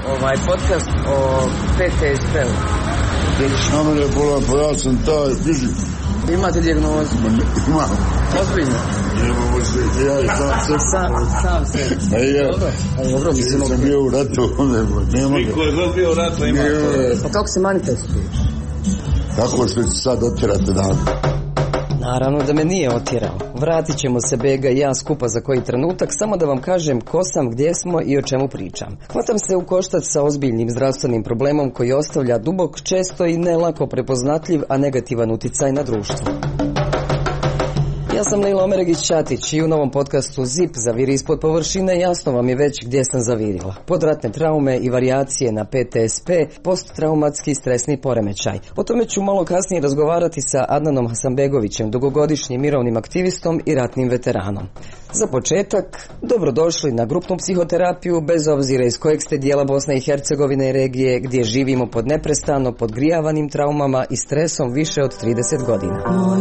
podcast o PTSP-u. Na mene je bolan, pa ja sam taj fizik. Imate dijagnozu? Imam. Ozbiljno? Nemamo se, ja i sam se. Dobro, mislim. Ja sam bio u ratu, nema ga. Ko je bio u ratu, ima to. Pa kako se manifestuje? Kako što će sad otjerati dan? Naravno da me nije otjerao. Vratit ćemo se Bega i ja skupa za koji trenutak, samo da vam kažem ko sam, gdje smo i o čemu pričam. Hvatam se u koštac sa ozbiljnim zdravstvenim problemom koji ostavlja dubok, često i ne lako prepoznatljiv, a negativan uticaj na društvo. Ja sam Lejla Omeregić-Ćatić i u novom podcastu ZIP Zaviri ispod površine jasno vam je već gdje sam zavirila. Podratne traume i varijacije na PTSP, posttraumatski stresni poremećaj. O tome ću malo kasnije razgovarati sa Adnanom Hasanbegovićem, dugogodišnjim mirovnim aktivistom i ratnim veteranom. Za početak, dobrodošli na grupnu psihoterapiju, bez obzira iz kojeg ste dijela Bosne i Hercegovine i regije, gdje živimo pod neprestano podgrijavanim traumama i stresom više od 30 godina.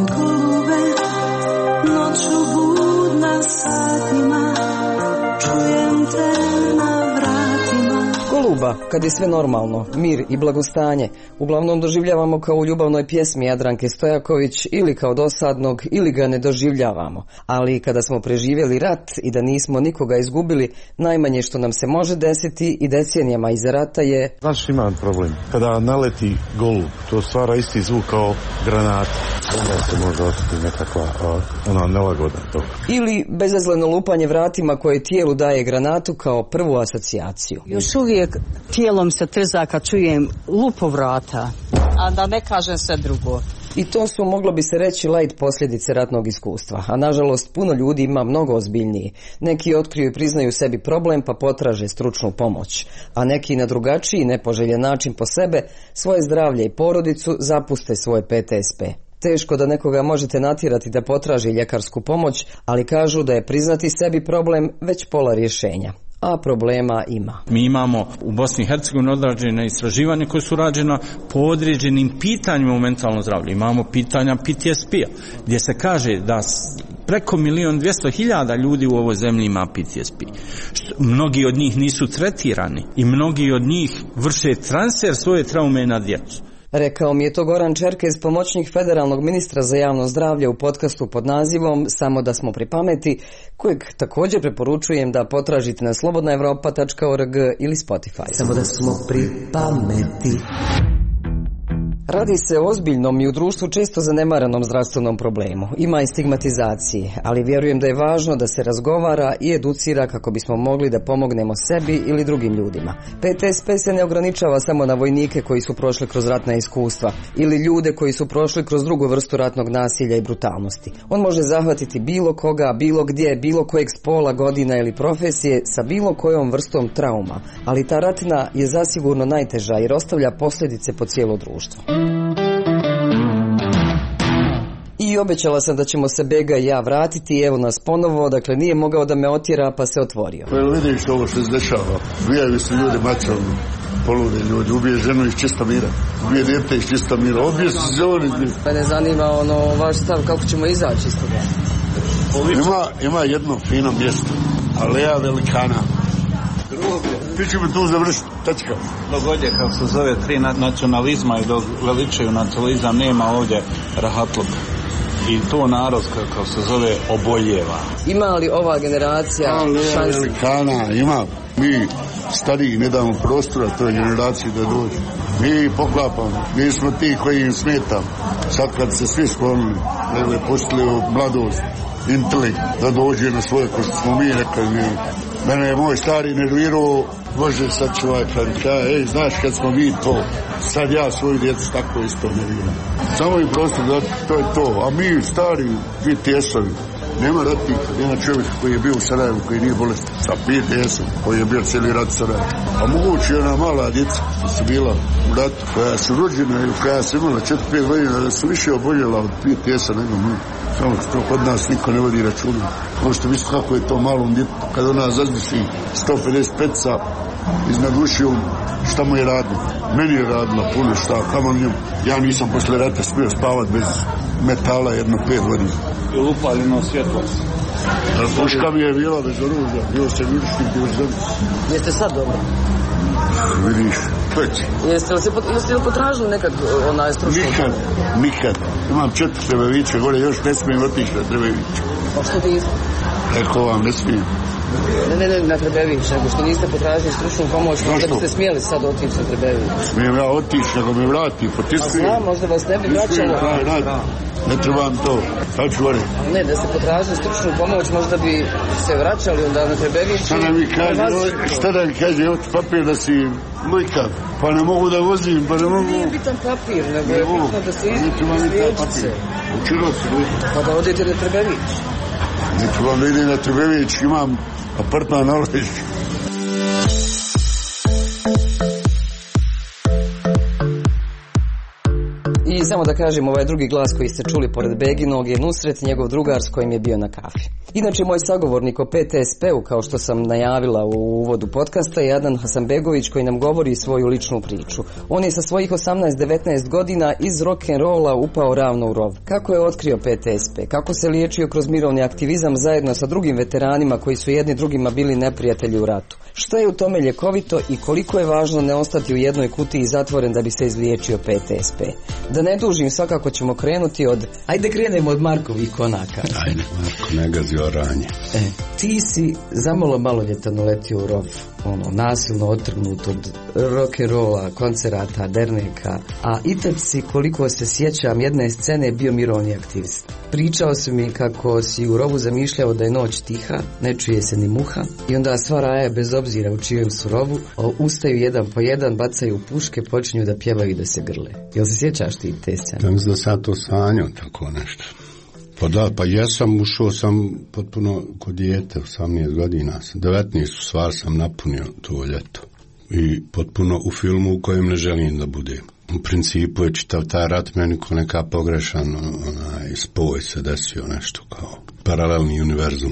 Noću budna satima, čujem te na vratima. Goluba, kad je sve normalno, mir i blagostanje, uglavnom doživljavamo kao u ljubavnoj pjesmi Jadranke Stojaković ili kao dosadnog ili ga ne doživljavamo. Ali kada smo preživjeli rat i da nismo nikoga izgubili, najmanje što nam se može desiti i decenijama iza rata je... Znaš, imam problem. Kada naleti golub, to stvara isti zvuk kao granat. Onda se može osjetiti nekakva nelagoda toga. Ili bezazleno lupanje vratima koje tijelu daje granatu kao prvu asocijaciju. Još uvijek tijelom se trza kad čujem lupo vrata, a da ne kažem sve drugo. I to su, moglo bi se reći, light posljedice ratnog iskustva, a nažalost puno ljudi ima mnogo ozbiljniji. Neki otkriju i priznaju sebi problem pa potraže stručnu pomoć, a neki na drugačiji, nepoželjen način po sebe, svoje zdravlje i porodicu zapuste svoje PTSP. Teško da nekoga možete natjerati da potraži ljekarsku pomoć, ali kažu da je priznati sebi problem već pola rješenja. A problema ima. Mi imamo u Bosni i Hercegovini odrađene istraživanje koje su rađena po određenim pitanjima u mentalnom zdravlju. Imamo pitanja PTSP-a, gdje se kaže da preko 1.200.000 ljudi u ovoj zemlji ima PTSP. Mnogi od njih nisu tretirani i mnogi od njih vrše transfer svoje traume na djecu. Rekao mi je to Goran Čerkez, pomoćnik federalnog ministra za javno zdravlje u podcastu pod nazivom Samo da smo pri pameti, kojeg također preporučujem da potražite na slobodnaevropa.org ili Spotify. Samo da smo pri pameti. Radi se o ozbiljnom i u društvu često zanemaranom zdravstvenom problemu. Ima i stigmatizacije, ali vjerujem da je važno da se razgovara i educira kako bismo mogli da pomognemo sebi ili drugim ljudima. PTSP se ne ograničava samo na vojnike koji su prošli kroz ratna iskustva ili ljude koji su prošli kroz drugu vrstu ratnog nasilja i brutalnosti. On može zahvatiti bilo koga, bilo gdje, bilo kojeg spola, godina ili profesije sa bilo kojom vrstom trauma, ali ta ratna je zasigurno najteža jer ostavlja posljedice po cijelo društvo. I obećala sam da ćemo se Bega i ja vratiti, evo nas ponovo, dakle nije mogao da me otjera pa se otvorio. Pa vidiš ovo što se dešava, ubijaju se ljudi mačovni, poludi ljudi, ubije ženu iz čista mira, ubije djete iz čista mira, ubije se žene iz mira. Pa ne zanima vaš stav kako ćemo izaći iz toga. Ima jedno fino mjesto, Aleja Velikana. Ti ćemo tu završiti, tačka. Dogodje, kako se zove, 3 nacionalizma i dok veličaju nacionalizam, nema ovdje rahatluka. I to narod, kako se zove, oboljeva. Ima li ova generacija šanse? Velikana, ima. Mi stariji ne damo prostora toj generaciji da dođe. Mi poklapamo, mi smo ti koji im smetamo. Sad kad se svi sklonili, nego je pustili u mladost, intelekt, da dođe na svoje, ko što smo mi rekli. Mene je moj stari nervirao, Bože, sad čuvaj, ej, znaš kad smo mi to, sad ja svoju djecu tako isto nerviram. Samo im prostor da to je to, a mi stari, PTS-ovi, nema ratnika, nema čovjeka koji je bio u Sarajevu, koji nije bolestan, sa PTS-om, koji je bio cijeli rat u Sarajevu. A moguće ona mala djeca koja su bila u ratu, koja su rođena ili koja su imala 4-5 godina, da su više oboljela od PTS-a nego mi. Samo što kod nas niko ne vodi računa. Možete misliti kako je to malom djetetu, kada ona zazvisi 155 iznad ušiju, šta mu je radilo? Meni je radila puno šta, kamo njom. Ja nisam posle rata smio spavat bez metala jedno 5 godina. I upaljeno svjetlo. Puška mi je bila bez oružja, bio se virušnik, bio zemlji. Jeste sad dobro? Peć. Jeste li potražili nekad stručnu? Nikad. Imam 4 Trebevića, gore još ne smijem otići na Trebevića. Pa što niste? Rekao vam, ne smijem. Ne na Trebević, nego što niste potražili stručnu pomoć, možda biste smjeli sad otići na Trebević. Smijem ja otići, nego me vrati, potiskujem. A znam, možda vas ne bi vraćalo. Ne trebam to, sad ću govoriti. Ne, da ste potražili stručnu pomoć, možda bi se vraćali onda na Trebević. Šta da mi kaže, evo ti papir da si lujka, pa ne mogu da vozim, pa ne mogu... Nije bitan papir, nego je bitno da se izliječite. Učilo se lujka. Pa da odete na Trebević. Ne trebam da idem na Trebević, imam apartman na Ležišću. I samo da kažem, ovaj drugi glas koji ste čuli pored Beginog je Nusret, njegov drugar s kojim je bio na kafi. Inače, moj sagovornik o PTSP-u, kao što sam najavila u uvodu podcasta, je Adnan Hasanbegović, koji nam govori svoju ličnu priču. On je sa svojih 18-19 godina iz rock'n'rolla upao ravno u rov. Kako je otkrio PTSP? Kako se liječio kroz mirovni aktivizam zajedno sa drugim veteranima koji su jedni drugima bili neprijatelji u ratu? Što je u tome ljekovito i koliko je važno ne ostati u jednoj kutiji zatvoren da bi se izliječio PTSP? Da ne dužim, svakako ćemo krenuti od... Ajde krenemo od Markovih konaka. Ajde, Marko, ne gazi oranje. Ti si zamalo maloljetan uletio u rov, nasilno otrgnut od rock'n'rolla, koncerata, derneka, a itad si, koliko se sjećam, jedne scene bio mirovni aktivist. Pričao si mi kako si u rovu zamišljao da je noć tiha, ne čuje se ni muha, i onda sva raja, bez obzira u čijem su rovu, ustaju jedan po jedan, bacaju puške, počinju da pjevaju i da se grle. Jel se sjećaš ti te scene? Da mislim da sam to sanjao, tako nešto. Pa da, pa jesam, ušao sam potpuno kod dijete, 18 godina, 19 stvar sam napunio to ljeto. I potpuno u filmu u kojem ne želim da budem. U principu je čitav taj rat meni ko neka pogrešan spoj se desio, nešto kao paralelni univerzum.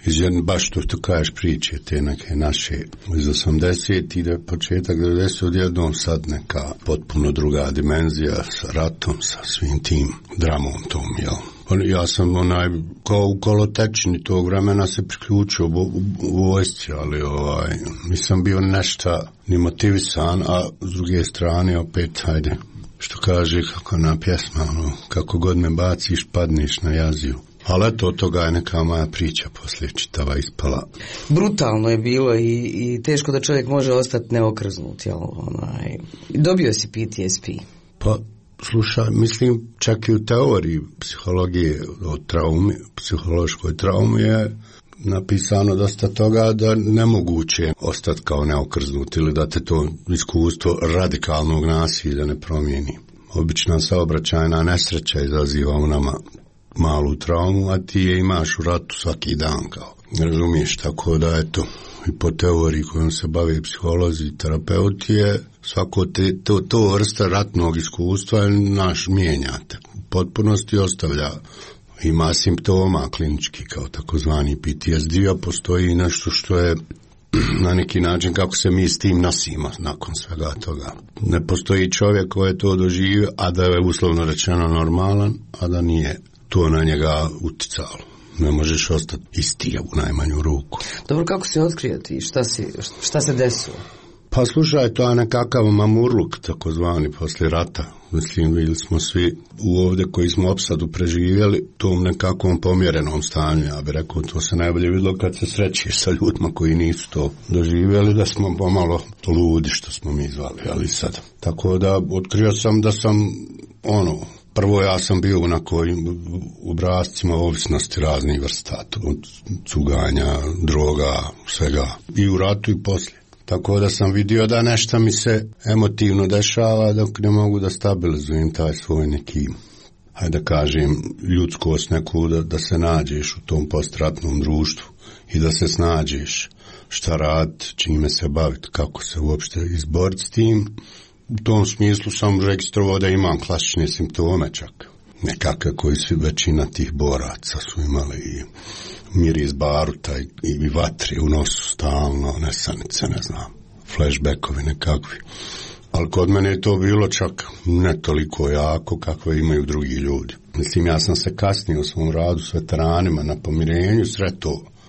Baš to kažeš priče, te neke naše iz 80 ide početak 90 odjednom, sad neka potpuno druga dimenzija sa ratom, sa svim tim dramom tom, jel? Ja sam kao u kolotečini tog vremena se priključio u vojsci, ali nisam bio nešto ni motivisan, a s druge strane opet, hajde, što kaže kako na pjesma, kako god me baciš, padneš na jaziju. Ali eto, od toga je neka moja priča poslije čitava ispala. Brutalno je bilo i teško da čovjek može ostati neokrznut, jel? Dobio si PTSP. Pa, slušaj, mislim, čak i u teoriji psihologije o traumi, psihološkoj traumi je napisano dosta toga da nemoguće ostati kao neokrznut ili da te to iskustvo radikalnog nasilja ne promijeni. Obična saobraćajna nesreća izaziva u nama malu traumu, a ti je imaš u ratu svaki dan, kao. Razumiješ, tako da eto, i po teoriji kojom se bave psiholozi i terapeuti je svako to vrsta ratnog iskustva naš mijenjate. U potpunosti ostavlja, ima simptoma klinički kao takozvani PTSD, a postoji nešto što je na neki način kako se mi s tim nosimo nakon svega toga. Ne postoji čovjek koji je to doživio, a da je uslovno rečeno normalan, a da nije to na njega uticalo. Ne možeš ostati isti u najmanju ruku. Dobro, kako si otkrio ti? Šta se desilo? Pa slušaj, to je nekakav mamurluk, takozvani, poslije rata. Mislim, bili smo svi ovdje koji smo opsadu preživjeli tom nekakvom pomjerenom stanju. Ja bih rekao, to se najbolje vidjelo kad se srećeš sa ljudima koji nisu to doživjeli, da smo pomalo ludi, što smo mi zvali, ali sad. Tako da otkrio sam da sam, prvo ja sam bio na kojim obrascima ovisnosti raznih vrsta, od cuganja, droga, svega, i u ratu i poslije. Tako da sam vidio da nešto mi se emotivno dešava dok ne mogu da stabilizujem taj svoj neki, hajde da kažem, ljudskost neku, da se nađeš u tom postratnom društvu i da se snađeš šta rad, čime se baviti, kako se uopšte izboriti s tim. U tom smislu sam registrovao da imam klasične simptome čak. Nekakve koji su većina tih boraca su imali i miris baruta i vatri u nosu stalno, nesanice, ne znam, flashbackovi nekakvi. Ali kod mene je to bilo čak ne toliko jako kakve imaju drugi ljudi. Mislim, ja sam se kasnije u svom radu s veteranima na pomirenju sretao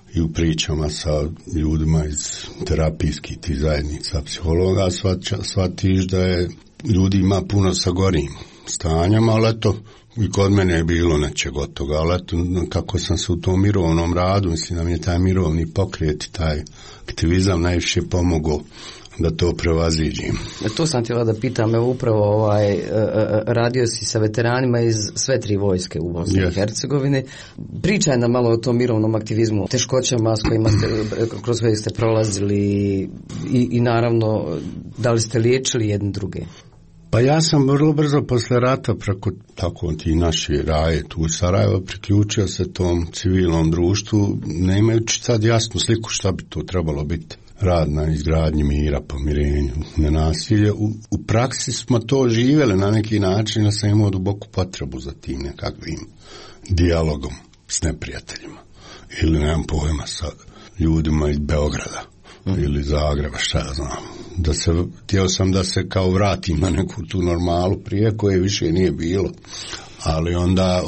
i u pričama sa ljudima iz terapijskih tih zajednica psihologa shvatiš da je ljudi ima puno sa gorim stanjem, ali eto, i kod mene je bilo nečeg od toga, ali eto, kako sam se u tom mirovnom radu, mislim da mi je taj mirovni pokret i taj aktivizam najviše pomogao da to prevaziđim. To sam htjela da pitam, evo upravo radio si sa veteranima iz sve 3 vojske u Bosni i Hercegovini. Pričaj nam malo o tom mirovnom aktivizmu, teškoćama s kojima kroz koje ste prolazili i naravno da li ste liječili jedni druge? Pa ja sam vrlo brzo posle rata preko tako ti naši raje tu u Sarajevo priključio se tom civilnom društvu, ne imajući sad jasnu sliku šta bi to trebalo biti. Rad na izgradnji mira, pomirenju, nenasilje. U praksi smo to živjeli na neki način, da sam imao duboku potrebu za tim nekakvim dijalogom s neprijateljima. Ili nemam pojma sa ljudima iz Beograda ili Zagreba, šta ja znam. Htio sam da se kao vratim na neku tu normalu prije koje više nije bilo. Ali onda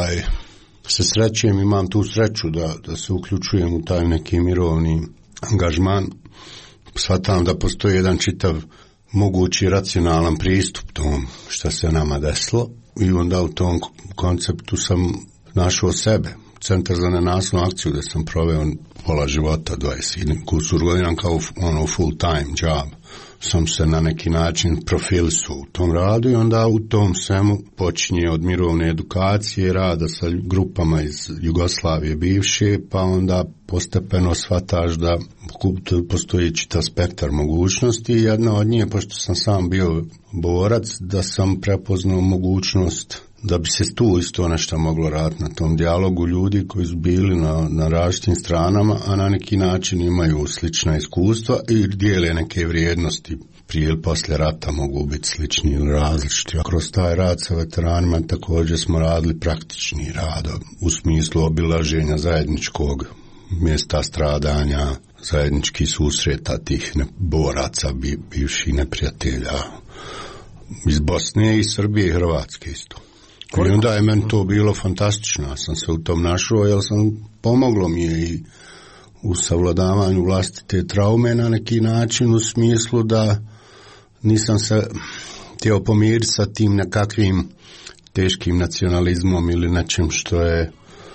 se srećem, imam tu sreću da se uključujem u taj neki mirovni angažman. Shvatam da postoji jedan čitav mogući racionalan pristup tom šta se nama desilo i onda u tom konceptu sam našao sebe. Centar za nenasilnu akciju gdje sam proveo pola života, 20 kusur godina kao full time job. Sam se na neki način profilisao u tom radu i onda u tom svemu počinje od mirovne edukacije, rada sa grupama iz Jugoslavije bivše, pa onda postepeno shvataš da postoji čitav spektar mogućnosti i jedna od njih, pošto sam sam bio borac, da sam prepoznao mogućnost da bi se tu isto nešto moglo raditi na tom dijalogu ljudi koji su bili na različitim stranama, a na neki način imaju slična iskustva i dijele neke vrijednosti. Prije ili poslije rata mogu biti slični ili različiti. A kroz taj rad sa veteranima također smo radili praktični rad u smislu obilaženja zajedničkog mjesta stradanja, zajedničkih susreta tih boraca, bivših neprijatelja iz Bosne i Srbije i Hrvatske isto. I onda je meni to bilo fantastično, ja sam se u tom našao, jer pomoglo mi je i u savladavanju vlastite traume na neki način, u smislu da nisam se htio pomiriti sa tim nekakvim teškim nacionalizmom ili nečim što je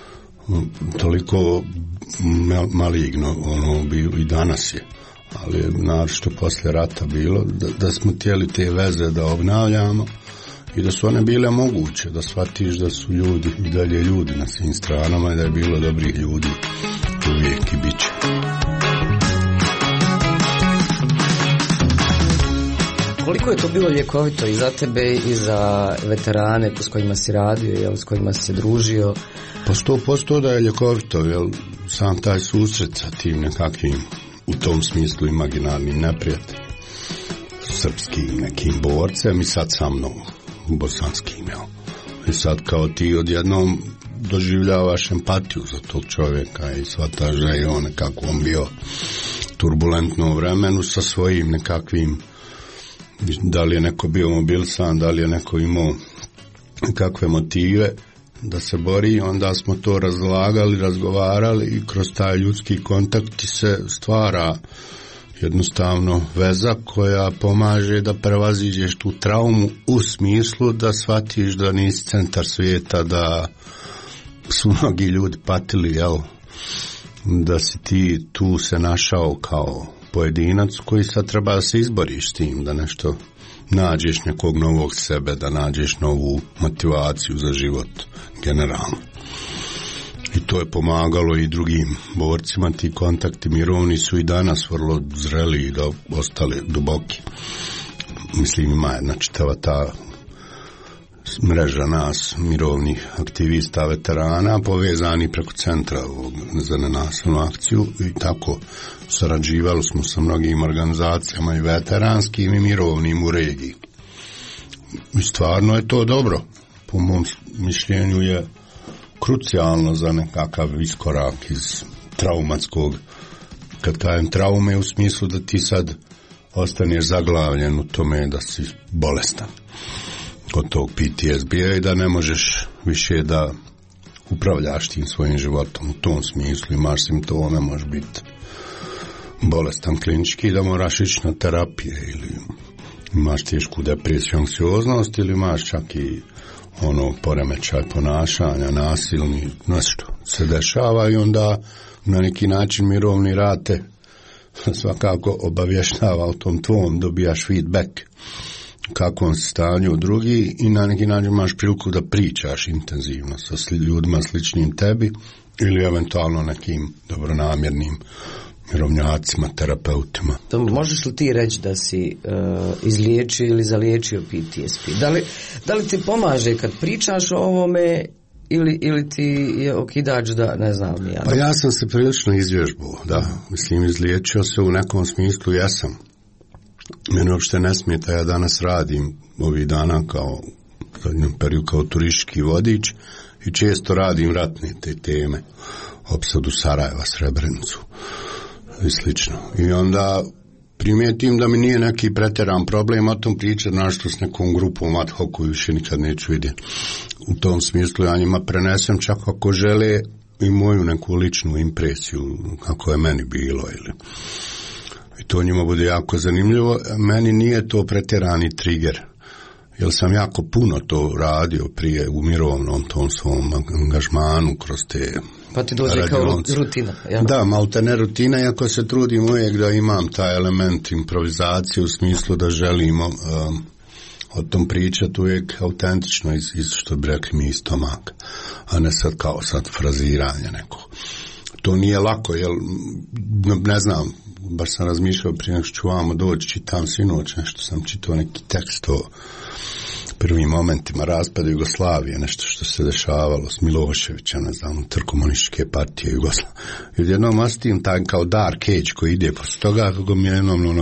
toliko maligno, i danas je, ali naročito poslije rata bilo, da smo htjeli te veze da obnavljamo i da su one bile moguće, da shvatiš da su ljudi i dalje ljudi na svim stranama i da je bilo dobrih ljudi uvijek i bit će. Koliko je to bilo ljekovito i za tebe i za veterane s kojima si radio, s kojima si se družio? Pa 100% da je ljekovito, jer sam taj susret sa tim nekakvim, u tom smislu imaginarnim neprijateljem, srpskim nekim borcem i sad sa mnom bosanskim, jel? I sad kao ti odjednom doživljavaš empatiju za tog čovjeka i shvataš da je on nekako bio turbulentno vremenu sa svojim nekakvim, da li je neko bio mobilisan, da li je neko imao kakve motive da se bori, onda smo to razlagali, razgovarali i kroz taj ljudski kontakt se stvara jednostavno veza koja pomaže da prevaziđeš tu traumu u smislu da shvatiš da nisi centar svijeta, da su mnogi ljudi patili, jel? Da si ti tu se našao kao pojedinac koji sad treba da se izboriš s tim, da nešto nađeš nekog novog sebe, da nađeš novu motivaciju za život generalno. I to je pomagalo i drugim borcima, ti kontakti mirovni su i danas vrlo zreli i ostali duboki. Mislim, ima jedna čitava ta mreža nas, mirovnih aktivista, veterana, povezani preko centra za nenasilnu akciju i tako sarađivali smo sa mnogim organizacijama i veteranskim i mirovnim u regiji. I stvarno je to dobro. Po mom mišljenju je krucijalno za nekakav iskorak iz traumatskog, kad kažem traume u smislu da ti sad ostaneš zaglavljen u tome da si bolestan od tog PTSD-a i da ne možeš više da upravljaš tim svojim životom. U tom smislu imaš simptome, možeš biti bolestan klinički da moraš ići na terapije ili imaš tešku depresiju, anksioznost ili imaš čak i poremećaj ponašanja, nasilni, nešto se dešava i onda na neki način mirovni rad te svakako obavještava o tom tvom, dobijaš feedback kakvom se stanju drugi i na neki način imaš priliku da pričaš intenzivno sa ljudima sličnim tebi ili eventualno nekim dobronamjernim mirovnjacima, terapeutima. Možeš li ti reći da si izliječio ili zaliječio PTSP? Da li ti pomaže kad pričaš o ovome ili ti je okidač da ne znam ja? Pa ja sam se prilično izvježbao, da. Mislim, izliječio se u nekom smislu, jesam. Mene uopšte ne smeta, ja danas radim ovih dana kao periodu kao turistički vodič i često radim ratne te teme, opsadu Sarajeva, Srebrenicu i slično. I onda primijetim da mi nije neki pretjeran problem o tom pričati, našto s nekom grupom ad hoc koju više nikad neću vidjeti. U tom smislu ja njima prenesem čak ako žele i moju neku ličnu impresiju kako je meni bilo ili i to njima bude jako zanimljivo. Meni nije to pretjerani trigger, jer sam jako puno to radio prije u mirovnom tom svom angažmanu kroz te pa ti dođe radionice. Kao rutina. Ja? Da, malte ne rutina, iako se trudim uvijek da imam taj element improvizacije u smislu da želimo o tom pričati uvijek autentično iz što bi rekli mi iz stomaka, a ne sad kao sad fraziranje nekog. To nije lako, jer ne znam, baš sam razmišljao prije nego što ću vamo doći, čitam sinoć, nešto sam čitao neki tekst o prvim momentima raspada Jugoslavije, nešto što se dešavalo s Miloševića, ne znam, komunističke partije Jugoslavije. I odjednom osjetim taj kao dark age koji ide posle toga, kako mi jednom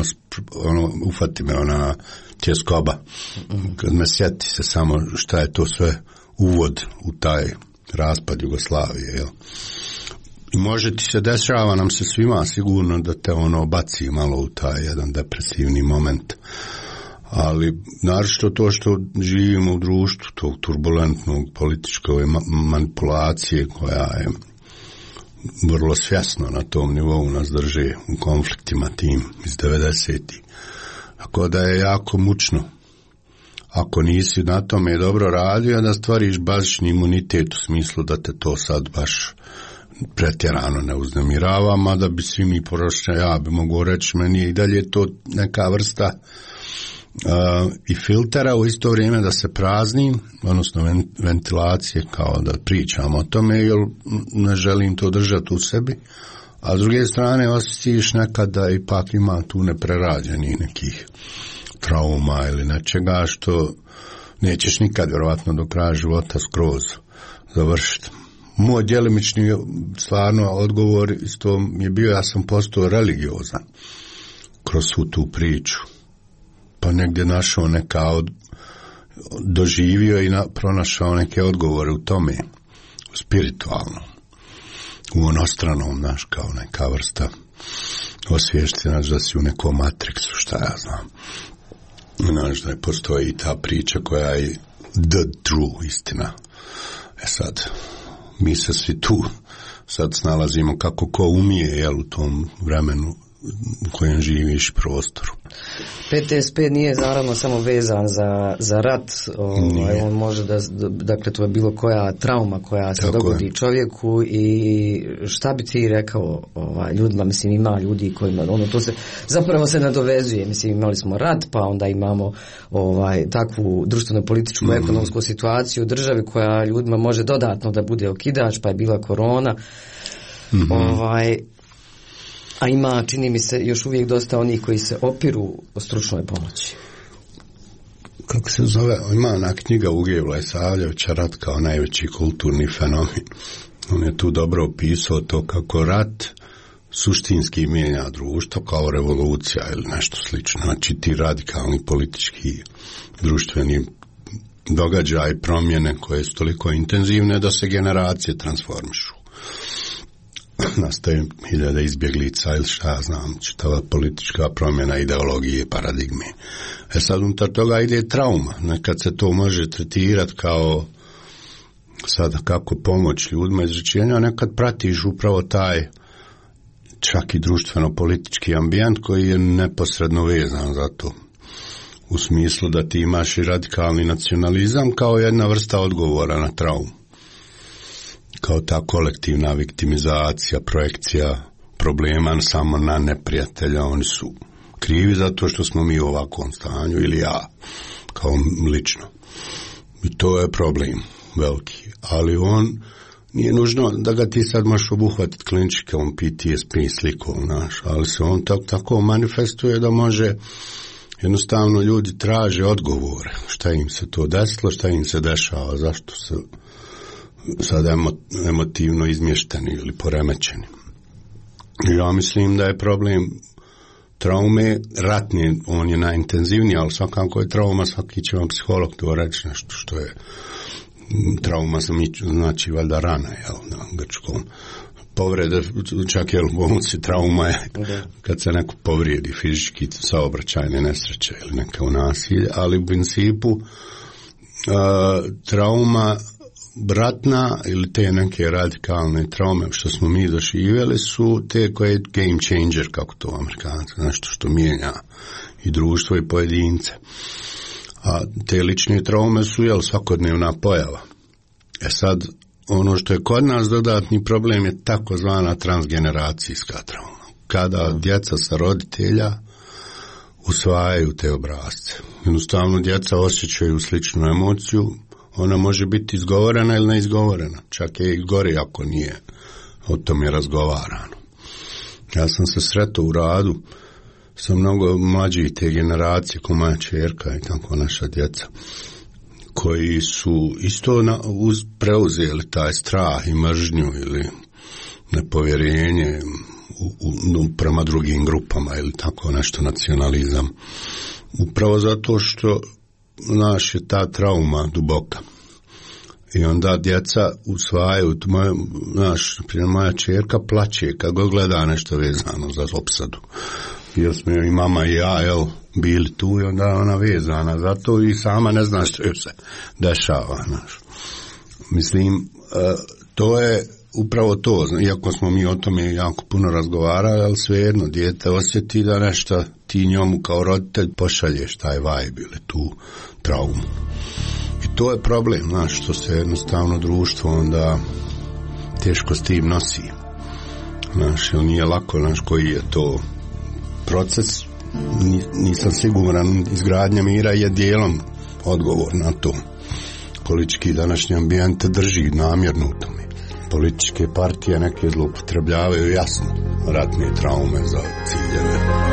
ufati me ona tjeskoba. Kad me sjeti se samo šta je to sve uvod u taj raspad Jugoslavije, jel? I može ti se dešava nam se svima sigurno da te baci malo u taj jedan depresivni moment. Ali naročito to što živimo u društvu tog turbulentnog političke manipulacije koja je vrlo svjesno na tom nivou nas drže u konfliktima tim iz 90-ih. Tako da je jako mučno. Ako nisi na tome dobro radio, da stvariš bazični imunitet u smislu da te to sad baš pretjerano ne uznemirava, mada bi svi mi poročni, ja bi mogu reći, meni je i dalje to neka vrsta i filtera u isto vrijeme da se prazni, odnosno ventilacije, kao da pričam o tome, jer ne želim to držati u sebi, a s druge strane osjetiš nekada ipak ima tu neprerađenih nekih trauma ili nečega što nećeš nikad vjerovatno do kraja života skroz završiti. Moj djelimični stvarno odgovor isto je bio, ja sam postao religiozan kroz svu tu priču. Pa negdje našao doživio i pronašao neke odgovore u tome, spiritualno, u onostranom, znaš, kao neka vrsta osviještina da si u nekom matriksu, šta ja znam. Znaš da postoji i ta priča koja je the true istina. Sad, mi se svi tu sad snalazimo kako ko umije, jel, u tom vremenu u kojem živiš prostoru. PTSP nije naravno samo vezan za rat, on može dakle to je bilo koja trauma koja se dogodi čovjeku. I šta bi ti rekao ljudima, mislim ima ljudi kojima to se zapravo se nadovezuje, mislim imali smo rat, pa onda imamo takvu društveno političku ekonomsku situaciju u državi koja ljudima može dodatno da bude okidač, pa je bila korona. A ima, čini mi se, još uvijek dosta onih koji se opiru o stručnoj pomoći. Kako se zove, ima ona knjiga Uge Vlajsavljevića, Rat kao najveći kulturni fenomen. On je tu dobro opisao to kako rat suštinski mijenja društvo kao revolucija ili nešto slično. Znači ti radikalni politički društveni događaj, promjene koje su toliko intenzivne da se generacije transformišu. Nastaje hiljada izbjeglica ili šta ja znam, čitava politička promjena ideologije, paradigme. Sad unutar toga ide trauma. Nekad se to može tretirati kao Sada kako pomoći ljudima izrečenja, nekad pratiš upravo taj čak i društveno-politički ambijent koji je neposredno vezan za to. U smislu da ti imaš i radikalni nacionalizam kao jedna vrsta odgovora na traumu. Kao ta kolektivna viktimizacija, projekcija problema samo na neprijatelja, oni su krivi zato što smo mi u ovakvom stanju ili ja, kao lično. I to je problem veliki, ali on nije nužno da ga ti sad možeš obuhvatiti kliničkom PTSP slikom, ali se on tako manifestuje da može jednostavno ljudi traže odgovore, šta im se to desilo, šta im se dešava, zašto se sad emotivno izmješteni ili poremećeni. Ja mislim da je problem traume ratne, on je najintenzivniji, ali svakako je trauma, svaki će vam psiholog to reći nešto što je trauma, znači valjda rana, na grčkom. Povrede, čak je u bolnici trauma je kad se neko povrijedi fizički, saobraćajne nesreće ili neka nasilje, ali u principu trauma ratna ili te neke radikalne traume što smo mi doživjeli su te koje je game changer, kako to Amerikanci, nešto što mijenja i društvo i pojedince. A te lične traume su svakodnevna pojava. Sad, ono što je kod nas dodatni problem je takozvana transgeneracijska trauma. Kada djeca sa roditelja usvajaju te obrasce. Jednostavno djeca osjećaju sličnu emociju, ona može biti izgovorena ili neizgovorena. Čak je i gori ako nije o tome razgovarano. Ja sam se sretao u radu sa mnogo mlađih te generacije, ko moja čerka i tako naša djeca, koji su isto preuzeli taj strah i mržnju ili nepovjerenje prema drugim grupama ili tako nešto, nacionalizam. Upravo zato što naš je ta trauma duboka. I onda djeca usvajaju, moja čerka plaće kad god gleda nešto vezano za opsadu. Jer smo i mama i ja bili tu i onda ona vezana za to i sama ne zna što se dešava. Mislim, to je upravo to, iako smo mi o tome jako puno razgovarali, ali svejedno dijete osjeti da nešto ti njemu kao roditelj pošalješ taj vibe ili tu traumu. I to je problem, što se jednostavno društvo onda teško s tim nosi. Jer nije lako, koji je to proces, nisam siguran, izgradnja mira je dijelom odgovor na to. Politički današnji ambijent drži namjerno u tome. Političke partije neke zloupotrebljavaju jasno ratne traume za ciljeve.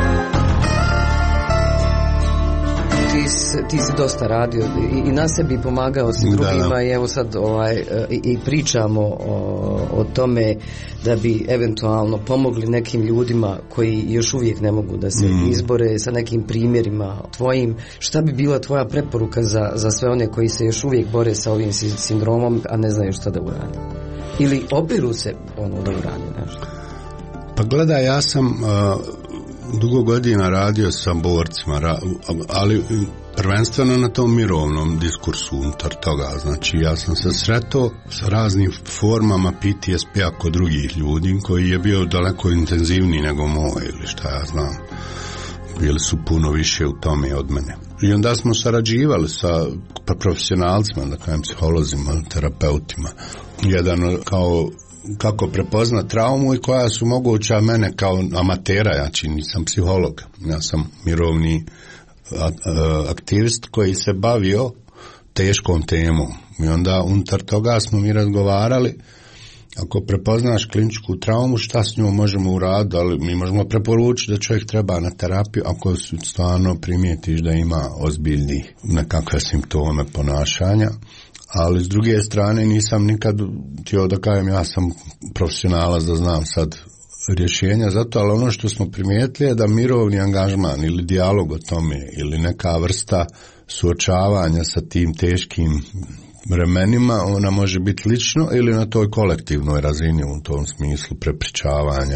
Ti si dosta radio i na sebi pomagao si drugima i evo sad i pričamo o tome da bi eventualno pomogli nekim ljudima koji još uvijek ne mogu da se izbore sa nekim primjerima tvojim. Šta bi bila tvoja preporuka za sve one koji se još uvijek bore sa ovim sindromom, a ne znaju šta da urade? Ili opiru se da urade nešto? Pa gledaj, ja sam dugo godina radio sa borcima, ali prvenstveno na tom mirovnom diskursu unutar toga. Znači, ja sam se sretao sa raznim formama PTSP-a kod drugih ljudi, koji je bio daleko intenzivniji nego moj, ili šta ja znam. Bili su puno više u tome od mene. I onda smo sarađivali sa profesionalcima, da kažem, psiholozima, terapeutima. Jedan kao kako prepoznat traumu i koja su moguća mene kao amatera, ja nisam psiholog, ja sam mirovni aktivist koji se bavio teškom temom. I onda unutar toga smo mi razgovarali, ako prepoznaš kliničku traumu, šta s njom možemo uraditi, ali mi možemo preporučiti da čovjek treba na terapiju ako stvarno primijetiš da ima ozbiljni nekakve simptome ponašanja. Ali s druge strane nisam nikad htio da kažem ja sam profesionalac da znam sad rješenja za to, ali ono što smo primijetili je da mirovni angažman ili dijalog o tome ili neka vrsta suočavanja sa tim teškim vremenima, ona može biti lično ili na toj kolektivnoj razini u tom smislu prepričavanja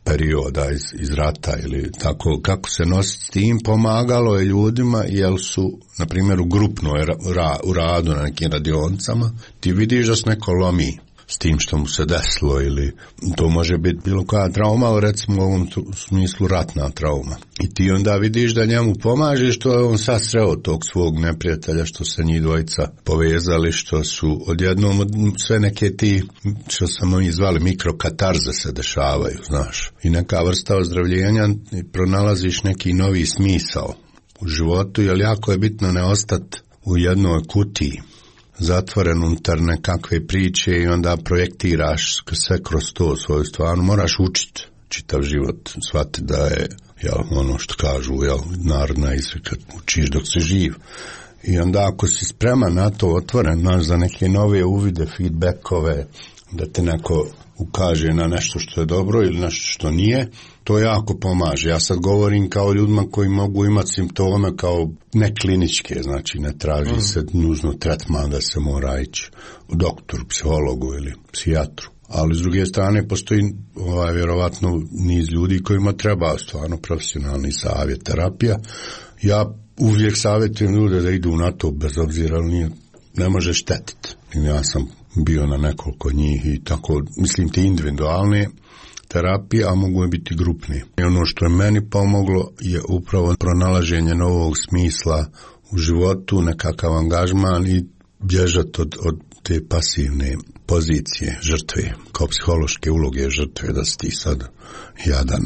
perioda iz rata ili tako, kako se nositi s tim, pomagalo je ljudima jer su, na primjer, u grupnoj u radu na nekim radionicama, ti vidiš da se neko lomi s tim što mu se desilo, ili to može biti bilo koja trauma, ali recimo u ovom smislu ratna trauma. I ti onda vidiš da njemu pomaže što je on sad sreo tog svog neprijatelja, što se njih dvojica povezali, što su odjednom sve neke ti, što smo mi zvali mikrokatarze se dešavaju, znaš. I neka vrsta ozdravljenja, pronalaziš neki novi smisao u životu, jer jako je bitno ne ostati u jednoj kutiji, zatvoren unutar nekakve priče i onda projektiraš sve kroz to svoju stvarno. Moraš učiti čitav život, shvati da je ono što kažu, narodna izreka, učiš dok si živ. I onda ako si spreman na to, otvoren za neke nove uvide, feedbackove, da te neko ukaže na nešto što je dobro ili nešto što nije, to jako pomaže. Ja sad govorim kao ljudima koji mogu imati simptome kao nekliničke, znači ne traži se nužno tretman da se mora ići u doktoru, psihologu ili psijatru. Ali s druge strane postoji vjerovatno niz ljudi kojima treba stvarno profesionalni savjet, terapija. Ja uvijek savjetujem ljude da idu na to bez obzira, ali ne može štetiti. Ja sam bio na nekoliko njih i tako, mislim ti individualne terapije, a mogu biti grupne. I ono što je meni pomoglo je upravo pronalaženje novog smisla u životu, nekakav angažman i bježati od te pasivne pozicije žrtve, kao psihološke uloge žrtve, da si ti sad jadan,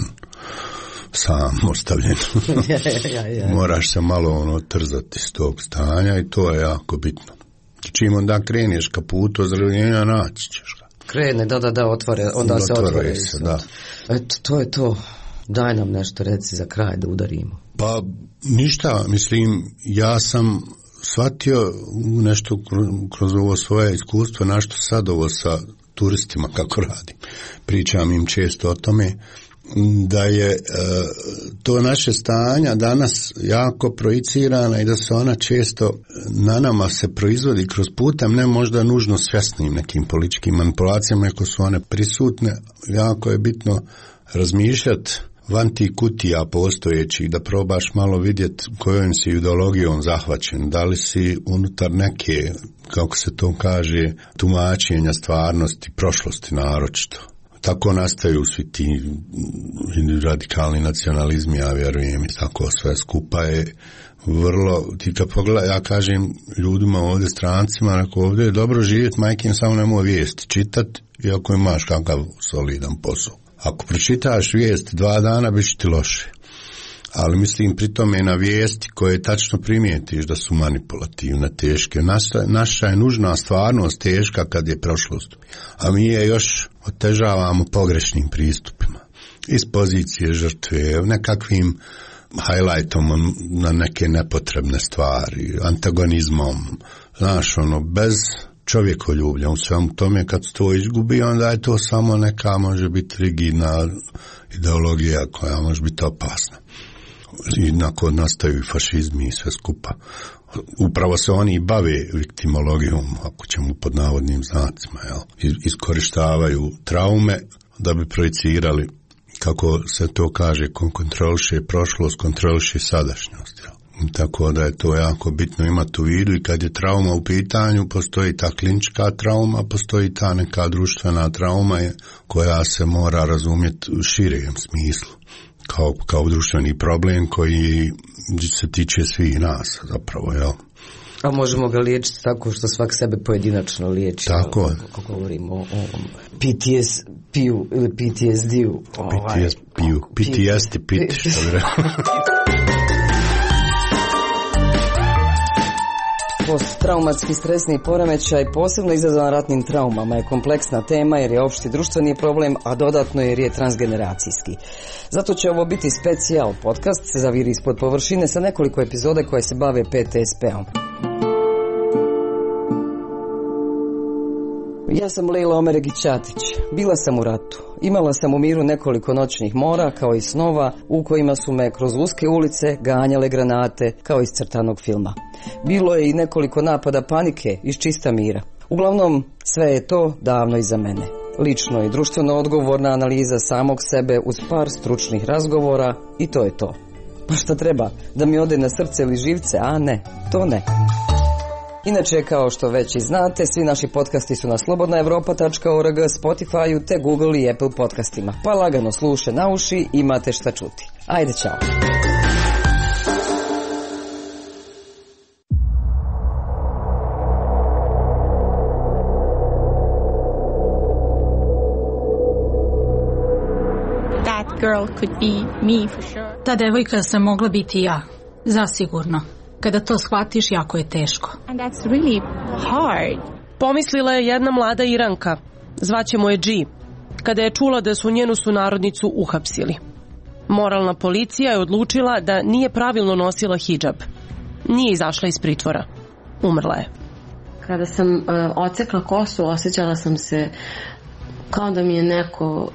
sam ostavljen. Moraš se malo trzati s tog stanja i to je jako bitno. Čim onda kreneš ka putu ozdravljenja, naći ćeš ga. Krene, onda se otvore. Da. Eto, to je to. Daj nam nešto, reci za kraj da udarimo. Pa ništa, mislim, ja sam shvatio nešto kroz ovo svoje iskustvo, našto sad ovo sa turistima kako radim. Pričam im često o tome da je to naše stanja danas jako projicirana i da se ona često na nama se proizvodi kroz putem, ne možda nužno svjesnim nekim političkim manipulacijama, ako su one prisutne. Jako je bitno razmišljati van tih kutija postojećih, da probaš malo vidjeti kojom si ideologijom zahvaćen, da li si unutar neke, kako se to kaže, tumačenja stvarnosti, prošlosti naročito. Tako nastaju svi ti radikalni nacionalizmi, ja vjerujem, i tako sve skupa je vrlo, ti kad pogledaj, ja kažem ljudima ovdje, strancima, ako ovdje je dobro živjeti, majke, samo nemoj vijesti čitati, iako imaš kakav solidan posao. Ako pročitaš vijesti 2 dana, biš ti loše. Ali mislim pri tome na vijesti koje tačno primijetiš da su manipulativne, teške. Naša je nužna stvarnost teška kad je prošlost. A mi je još otežavamo pogrešnim pristupima. Iz pozicije žrtve, nekakvim highlightom na neke nepotrebne stvari, antagonizmom. Znaš, bez čovjekoljublja u svemu tome, kad se to izgubi, onda je to samo neka, može biti rigidna ideologija koja može biti opasna. I nakon nastaju fašizmi i sve skupa. Upravo se oni bave viktimologijom, ako ćemo pod navodnim znacima, iskorištavaju traume da bi projicirali, kako se to kaže, kontroliše prošlost, kontroliše sadašnjost. Tako da je to jako bitno imati u vidu i kad je trauma u pitanju, postoji ta klinička trauma, postoji ta neka društvena trauma koja se mora razumjeti u širijem smislu. Kao društveni problem koji se tiče svih nas zapravo, jel? A možemo ga liječiti tako što svak sebe pojedinačno liječi. Tako je. Kako govorimo o PTSP-u ili PTSD-u. PTSD, što bi rekao. Posttraumatski stresni poremećaj, posebno izazvan ratnim traumama, je kompleksna tema jer je opšti društveni problem, a dodatno jer je transgeneracijski. Zato će ovo biti specijal podcast se zaviri ispod površine sa nekoliko epizode koje se bave PTSP-om. Ja sam Lejla Omeregić-Ćatić. Bila sam u ratu. Imala sam u miru nekoliko noćnih mora, kao i snova, u kojima su me kroz uske ulice ganjale granate, kao iz crtanog filma. Bilo je i nekoliko napada panike iz čista mira. Uglavnom, sve je to davno iza mene. Lično i društveno odgovorna analiza samog sebe uz par stručnih razgovora i to je to. Pa šta treba? Da mi ode na srce ili živce? A ne, to ne. Inače, kao što već i znate, svi naši podcasti su na slobodnaevropa.org, Spotify-u te Google i Apple podcastima. Pa lagano sluše na uši, imate šta čuti. Ajde, čao! Ta devojka sam mogla biti ja, zasigurno. Kada to shvatiš, jako je teško. Pomislila je jedna mlada Iranka, zvaćemo je G, kada je čula da su njenu sunarodnicu uhapsili. Moralna policija je odlučila da nije pravilno nosila hidžab. Nije izašla iz pritvora. Umrla je. Kada sam odsekla kosu, osjećala sam se kao da mi je neko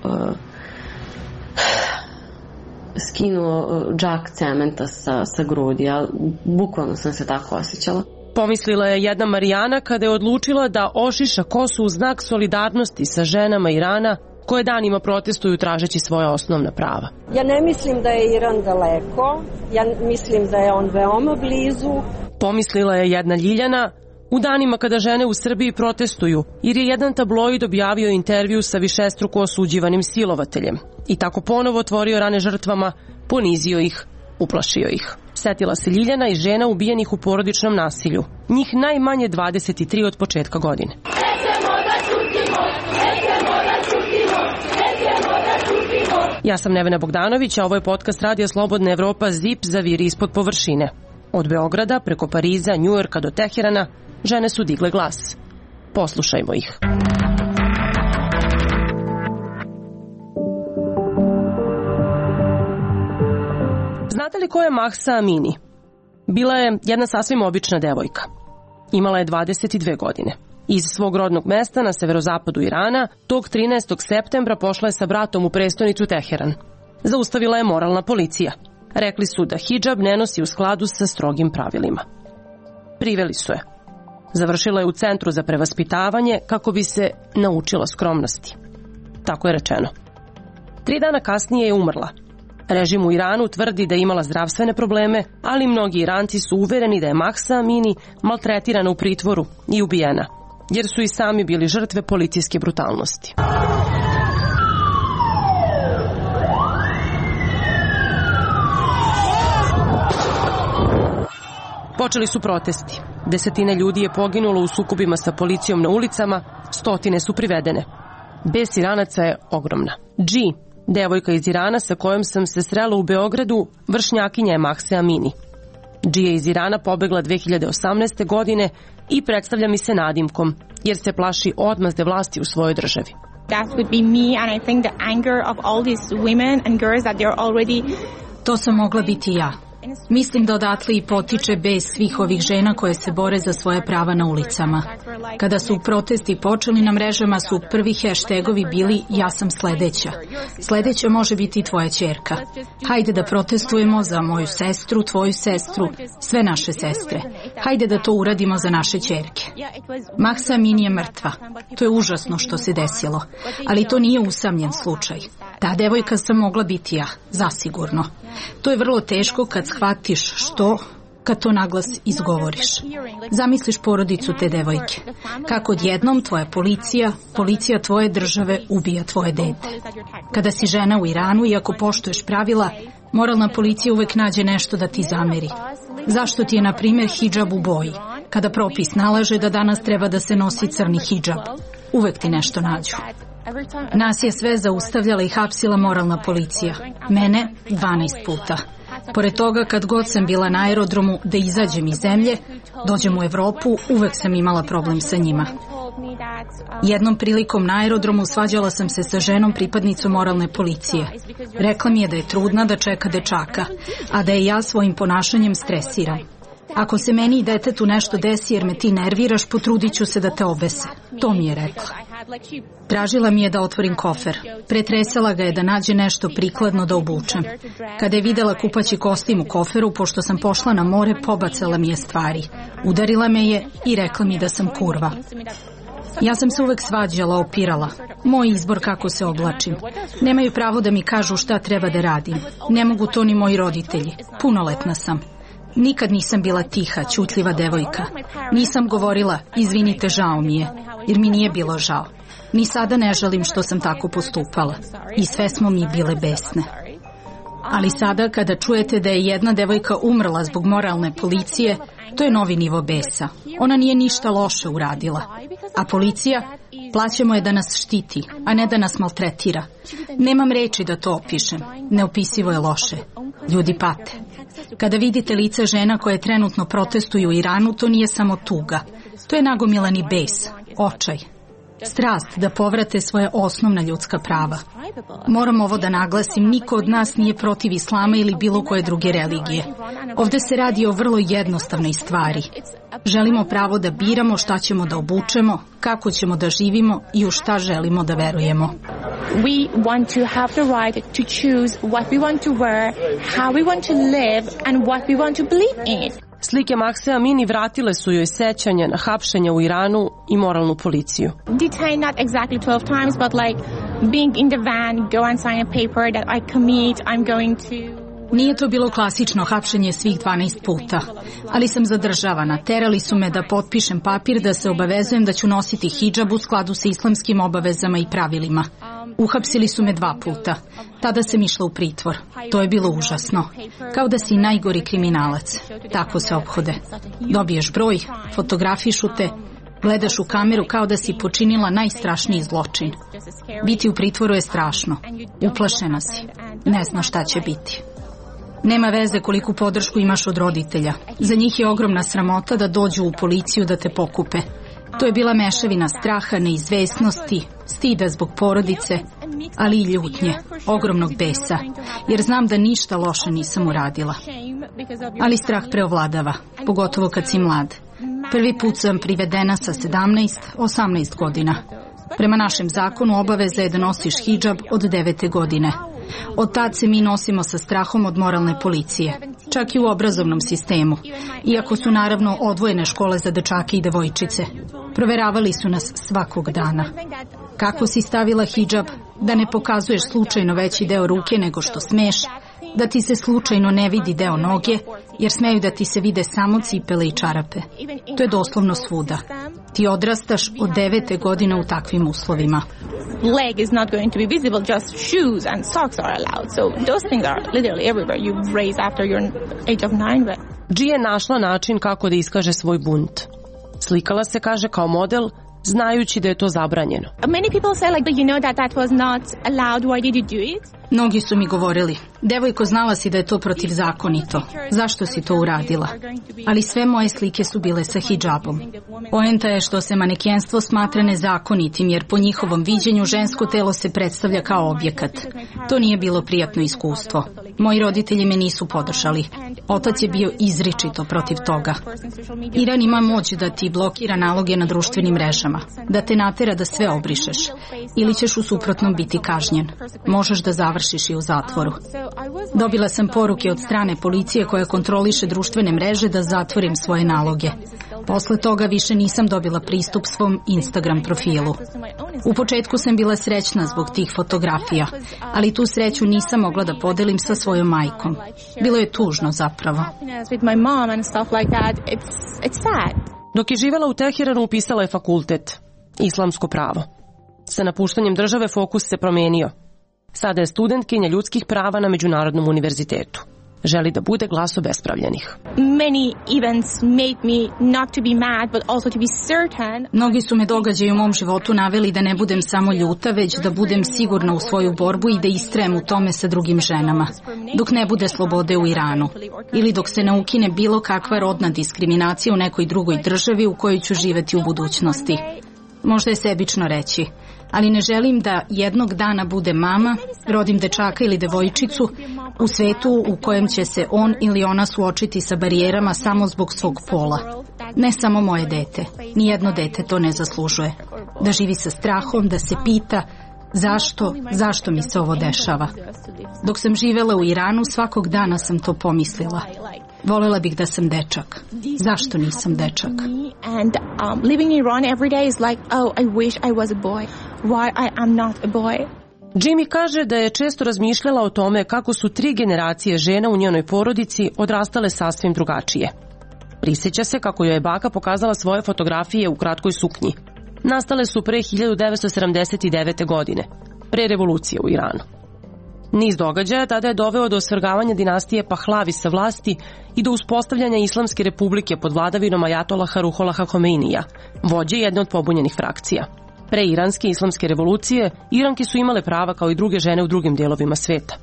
skinuo džak cementa sa grudi, ali bukvalno sam se tako osjećala. Pomislila je jedna Marijana kada je odlučila da ošiša kosu u znak solidarnosti sa ženama Irana koje danima protestuju tražeći svoja osnovna prava. Ja ne mislim da je Iran daleko, ja mislim da je on veoma blizu. Pomislila je jedna Ljiljana u danima kada žene u Srbiji protestuju, jer je jedan tabloid objavio intervju sa višestruko osuđivanim silovateljem i tako ponovo otvorio rane žrtvama, ponizio ih, uplašio ih. Setila se Ljiljana i žena ubijenih u porodičnom nasilju, njih najmanje 23 od početka godine. Ja sam Nevena Bogdanović, a ovo je podcast Radija Slobodna Evropa ZIP zaviri ispod površine. Od Beograda, preko Pariza, Njujorka do Teherana, žene su digle glas. Poslušajmo ih. Znate li ko je Mahsa Amini? Bila je jedna sasvim obična devojka. Imala je 22 godine. Iz svog rodnog mesta na severozapadu Irana, tog 13. septembra pošla je sa bratom u prestonicu Teheran. Zaustavila je moralna policija. Rekli su da hidžab ne nosi u skladu sa strogim pravilima. Priveli su je. Završila je u centru za prevaspitavanje kako bi se naučila skromnosti. Tako je rečeno. 3 dana kasnije je umrla. Režim u Iranu tvrdi da je imala zdravstvene probleme, ali mnogi Iranci su uvereni da je Mahsa Amini maltretirana u pritvoru i ubijena, jer su i sami bili žrtve policijske brutalnosti. Počeli su protesti. Desetine ljudi je poginulo u sukobima sa policijom na ulicama, stotine su privedene. Bes Iranaca je ogromna. G, devojka iz Irana sa kojom sam se srela u Beogradu, vršnjakinja je Mahse Amini. G je iz Irana pobegla 2018. godine i predstavlja mi se nadimkom, jer se plaši odmazde vlasti u svojoj državi. To sam mogla biti ja. Mislim da odatle i potiče bes svih ovih žena koje se bore za svoje prava na ulicama. Kada su protesti počeli na mrežama su prvi hashtagovi bili ja sam sledeća. Sledeća može biti i tvoja ćerka. Hajde da protestujemo za moju sestru, tvoju sestru, sve naše sestre. Hajde da to uradimo za naše ćerke. Mahsa Amini je mrtva. To je užasno što se desilo. Ali to nije usamljen slučaj. Ta devojka sam mogla biti ja, zasigurno. To je vrlo teško kad shvatiš što, kad to naglas izgovoriš. Zamisliš porodicu te devojke. Kako odjednom tvoja policija tvoje države ubija tvoje dete. Kada si žena u Iranu i ako poštuješ pravila, moralna policija uvek nađe nešto da ti zameri. Zašto ti je, na primjer, hidžab u boji? Kada propis nalaže da danas treba da se nosi crni hidžab, uvek ti nešto nađu. Nas je sve zaustavljala i hapsila moralna policija. Mene 12 puta. Pored toga, kad god sam bila na aerodromu da izađem iz zemlje, dođem u Evropu, uvek sam imala problem sa njima. Jednom prilikom na aerodromu svađala sam se sa ženom pripadnicom moralne policije. Rekla mi je da je trudna, da čeka dečaka, a da je ja svojim ponašanjem stresiram. Ako se meni i detetu nešto desi jer me ti nerviraš, potrudit ću se da te obese. To mi je rekla. Tražila mi je da otvorim kofer. Pretresala ga je da nađe nešto prikladno da obučem. Kada je videla kupaći kostim u koferu, pošto sam pošla na more, pobacala mi je stvari. Udarila me je i rekla mi da sam kurva. Ja sam se uvek svađala, opirala. Moj izbor kako se oblačim. Nemaju pravo da mi kažu šta treba da radim. Ne mogu to ni moji roditelji. Punoletna sam. Nikad nisam bila tiha, ćutljiva devojka. Nisam govorila, izvinite, žao mi je, jer mi nije bilo žao. Ni sada ne žalim što sam tako postupala. I sve smo mi bile besne. Ali sada kada čujete da je jedna devojka umrla zbog moralne policije, to je novi nivo besa. Ona nije ništa loše uradila. A policija, plaćamo je da nas štiti, a ne da nas maltretira. Nemam reči da to opišem. Neopisivo je loše. Ljudi pate. Kada vidite lica žena koje trenutno protestuju u Iranu, to nije samo tuga. To je nagomilani bes, očaj. Strast da povrate svoje osnovna ljudska prava. Moram ovo da naglasim, niko od nas nije protiv islama ili bilo koje druge religije. Ovde se radi o vrlo jednostavnoj stvari. Želimo pravo da biramo šta ćemo da obučemo, kako ćemo da živimo i u šta želimo da verujemo. We want to have the right to choose what we want to wear, how we want to live and what we want to believe in. Slike Mahse Amini vratile su joj sećanja na hapšenja u Iranu i moralnu policiju. Detained not exactly 12 times, but like being in the van, go and sign a paper that I commit, I'm going to... Nije to bilo klasično hapšenje svih 12 puta, ali sam zadržavana. Terali su me da potpišem papir da se obavezujem da ću nositi hidžab u skladu sa islamskim obavezama i pravilima. Uhapsili su me 2 puta. Tada sam išla u pritvor. To je bilo užasno. Kao da si najgori kriminalac. Tako se ophode. Dobiješ broj, fotografišu te, gledaš u kameru kao da si počinila najstrašniji zločin. Biti u pritvoru je strašno. Uplašena si. Ne znaš šta će biti. Nema veze koliku podršku imaš od roditelja. Za njih je ogromna sramota da dođu u policiju da te pokupe. To je bila mešavina straha, neizvesnosti, stida zbog porodice, ali i ljutnje, ogromnog besa, jer znam da ništa loše nisam uradila. Ali strah preovladava, pogotovo kad si mlad. Prvi put sam privedena sa 17-18 godina. Prema našem zakonu obaveza je da nosiš hidžab od 9. godine. Od tad se mi nosimo sa strahom od moralne policije, čak i u obrazovnom sistemu, iako su naravno odvojene škole za dečake i devojčice. Proveravali su nas svakog dana. Kako si stavila hidžab, da ne pokazuješ slučajno veći deo ruke nego što smeš, da ti se slučajno ne vidi deo noge, jer smeju da ti se vide samo cipele i čarape. To je doslovno svuda. Ti odrastaš od 9. godine u takvim uslovima. Leg is not going to be visible, just shoes and socks are allowed. So those things are literally everywhere. You raise after your age of 9. Dži je našla način kako da iskaže svoj bunt. Slikala se, kaže, kao model, znajući da je to zabranjeno. Many people say like, you know that was not allowed, why did you do it? Mnogi su mi govorili, devojko, znala si da je to protivzakonito. Zašto si to uradila? Ali sve moje slike su bile sa hidžabom. Poenta je što se manekenstvo smatra nezakonitim, jer po njihovom viđenju žensko telo se predstavlja kao objekat. To nije bilo prijatno iskustvo. Moji roditelji me nisu podržali. Otac je bio izričito protiv toga. Iran ima moć da ti blokira naloge na društvenim mrežama, da te natera da sve obrišeš, ili ćeš u suprotnom biti kažnjen. Možeš da završiš i u zatvoru. Dobila sam poruke od strane policije koja kontroliše društvene mreže da zatvorim svoje naloge. Posle toga više nisam dobila pristup svom Instagram profilu. U početku sam bila srećna zbog tih fotografija, ali tu sreću nisam mogla da podelim sa svojom majkom. Bilo je tužno zapravo. Dok je živela u Teheranu, upisala je fakultet, islamsko pravo. Sa napuštanjem države fokus se promenio. Sada je studentkinja ljudskih prava na Međunarodnom univerzitetu. Želi da bude glas obespravljenih. Mnogi su me događaji u mom životu naveli da ne budem samo ljuta, već da budem sigurna u svoju borbu i da istrajem u tome sa drugim ženama. Dok ne bude slobode u Iranu. Ili dok se ne ukine bilo kakva rodna diskriminacija u nekoj drugoj državi u kojoj ću živeti u budućnosti. Možda je sebično reći, ali ne želim da jednog dana budem mama, rodim dečaka ili devojčicu u svetu u kojem će se on ili ona suočiti sa barijerama samo zbog svog pola. Ne samo moje dete, nijedno dete to ne zaslužuje. Da živi sa strahom, da se pita zašto mi se ovo dešava. Dok sam živela u Iranu, svakog dana sam to pomislila. Volela bih da sam dečak. Zašto nisam dečak? And living in Iran every day is like, oh, I wish I was a boy. Why I am not a boy? Jimmy kaže da je često razmišljala o tome kako su 3 generacije žena u njenoj porodici odrastale sasvim drugačije. Prisjeća se kako joj je baka pokazala svoje fotografije u kratkoj suknji. Nastale su pre 1979. godine, pre revolucije u Iranu. Niz događaja tada je doveo do osvrgavanja dinastije Pahlavi sa vlasti i do uspostavljanja Islamske republike pod vladavinom ajatolaha Ruholaha Homeinija, vođe jedne od pobunjenih frakcija. Pre iranske islamske revolucije, Iranke su imale prava kao i druge žene u drugim dijelovima sveta.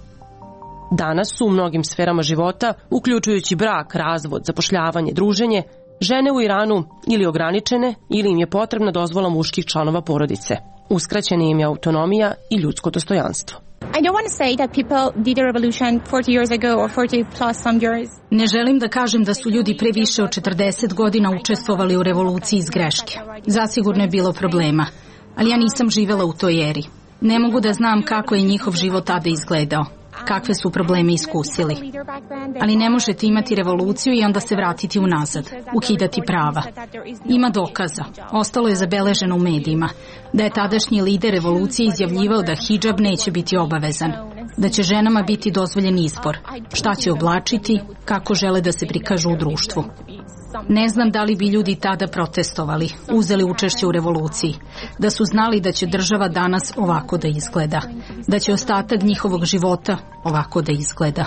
Danas su u mnogim sferama života, uključujući brak, razvod, zapošljavanje, druženje, žene u Iranu ili ograničene ili im je potrebna dozvola muških članova porodice. Uskraćena im je autonomija i ljudsko dostojanstvo. I don't want to say that people did a revolution 40 years ago or 40 plus some years. Ne želim da kažem da su ljudi pre više od 40 godina učestvovali u revoluciji iz greške. Zasigurno je bilo problema, ali ja nisam živela u toj eri. Ne mogu da znam kako je njihov život tada izgledao, kakve su probleme iskusili. Ali ne možete imati revoluciju i onda se vratiti unazad, ukidati prava. Ima dokaza, ostalo je zabeleženo u medijima, da je tadašnji lider revolucije izjavljivao da hidžab neće biti obavezan, da će ženama biti dozvoljen izbor, šta će oblačiti, kako žele da se prikažu u društvu. Ne znam da li bi ljudi tada protestovali, uzeli učešće u revoluciji, da su znali da će država danas ovako da izgleda, da će ostatak njihovog života ovako da izgleda.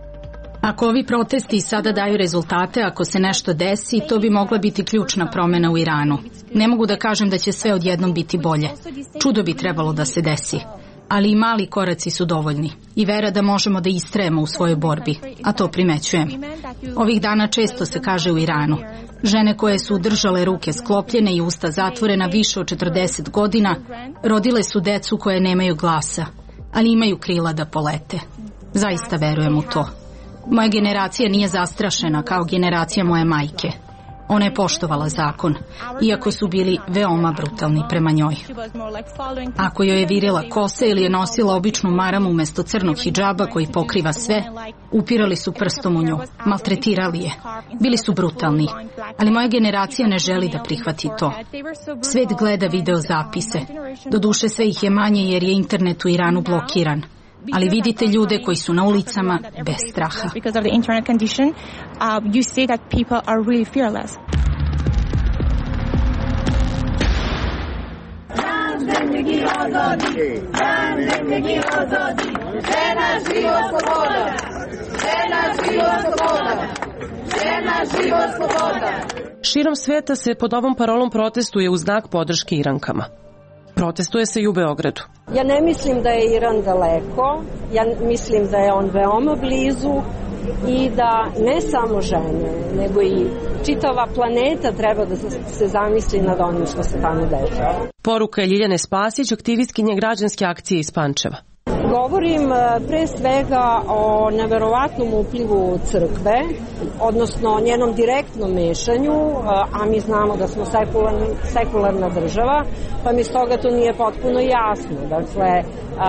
Ako ovi protesti sada daju rezultate, ako se nešto desi, to bi mogla biti ključna promjena u Iranu. Ne mogu da kažem da će sve odjednom biti bolje. Čudo bi trebalo da se desi. Ali i mali koraci su dovoljni i vera da možemo da istrajemo u svojoj borbi, a to primećujem. Ovih dana često se kaže u Iranu, žene koje su držale ruke sklopljene i usta zatvorena više od 40 godina, rodile su decu koje nemaju glasa, ali imaju krila da polete. Zaista verujem u to. Moja generacija nije zastrašena kao generacija moje majke. Ona je poštovala zakon, iako su bili veoma brutalni prema njoj. Ako joj je virila kose ili je nosila običnu maramu umjesto crnog hidžaba koji pokriva sve, upirali su prstom u nju, maltretirali je. Bili su brutalni, ali moja generacija ne želi da prihvati to. Svet gleda video zapise. Doduše sve ih je manje jer je internet u Iranu blokiran. Ali vidite ljude koji su na ulicama bez straha. Širom sveta se pod ovom parolom protestuje u znak podrške Irankama. Protestuje se i u Beogradu. Ja ne mislim da je Iran daleko, ja mislim da je on veoma blizu i da ne samo žene, nego i čitava planeta treba da se zamisli nad onim što se tamo dešava. Poruka je Ljiljane Spasić, aktivistkinje građanske akcije iz Pančeva. Govorim pre svega o neverovatnom uplivu crkve, odnosno njenom direktnom mešanju, a mi znamo da smo sekularna država, pa mi stoga to nije potpuno jasno. Dakle,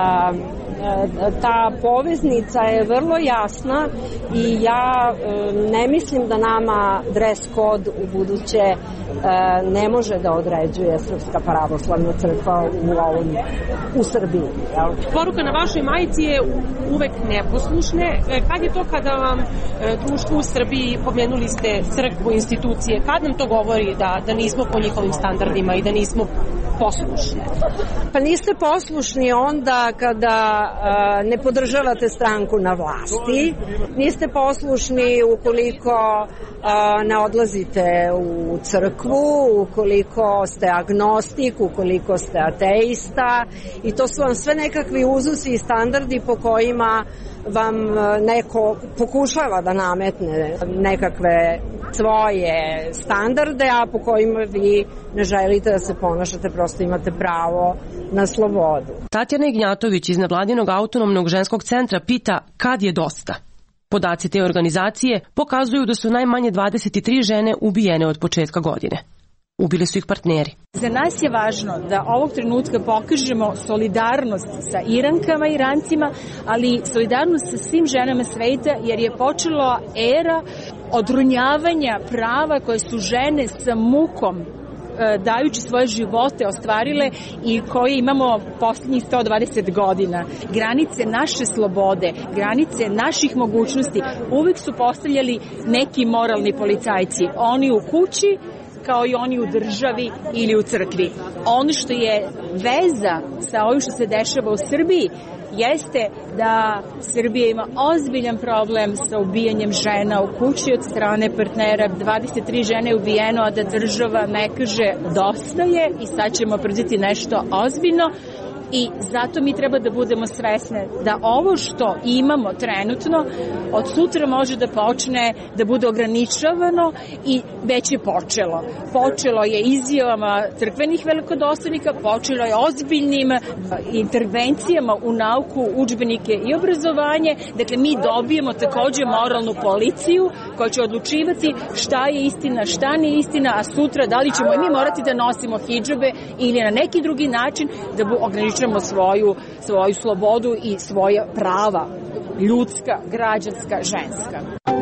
ta poveznica je vrlo jasna i ja ne mislim da nama dress code u buduće ne može da određuje Srpska pravoslavna crkva u Srbiji. Poruka na vašoj majici je uvek neposlušne. Kad je to kada vam društvo u Srbiji, pomenuli ste crkvu, institucije, kad nam to govori da nismo po njihovim standardima i da nismo poslušni? Pa niste poslušni onda kada ne podržavate stranku na vlasti, niste poslušni ukoliko ne odlazite u crkvu, ukoliko ste agnostik, ukoliko ste ateista, i to su vam sve nekakvi uzusi i standardi po kojima vam neko pokušava da nametne nekakve svoje standarde, a po kojima vi ne želite da se ponašate, prosto imate pravo na slobodu. Tatjana Ignjatović iz nevladinog autonomnog ženskog centra pita kad je dosta. Podaci te organizacije pokazuju da su najmanje 23 žene ubijene od početka godine. Ubili su ih partneri. Za nas je važno da ovog trenutka pokažemo solidarnost sa Irankama i Irancima, ali solidarnost sa svim ženama sveta, jer je počela era odrunjavanja prava koje su žene sa mukom dajući svoje živote ostvarile i koje imamo posljednjih 120 godina. Granice naše slobode, granice naših mogućnosti uvijek su postavljali neki moralni policajci. Oni u kući kao i oni u državi ili u crkvi. Ono što je veza sa ovim što se dešava u Srbiji jeste da Srbija ima ozbiljan problem sa ubijanjem žena u kući od strane partnera. 23 žene je ubijeno, a da država ne kaže dosta je i sad ćemo preduzeti nešto ozbiljno. I zato mi treba da budemo svesne da ovo što imamo trenutno od sutra može da počne da bude ograničavano i već je počelo. Počelo je izjavama crkvenih velikodostojnika, počelo je ozbiljnim intervencijama u nauku, udžbenike i obrazovanje. Dakle, mi dobijemo takođe moralnu policiju koja će odlučivati šta je istina, šta nije istina, a sutra da li ćemo i mi morati da nosimo hidžabe ili na neki drugi način da ograničavamo svoju slobodu i svoja prava, ljudska, građanska, ženska.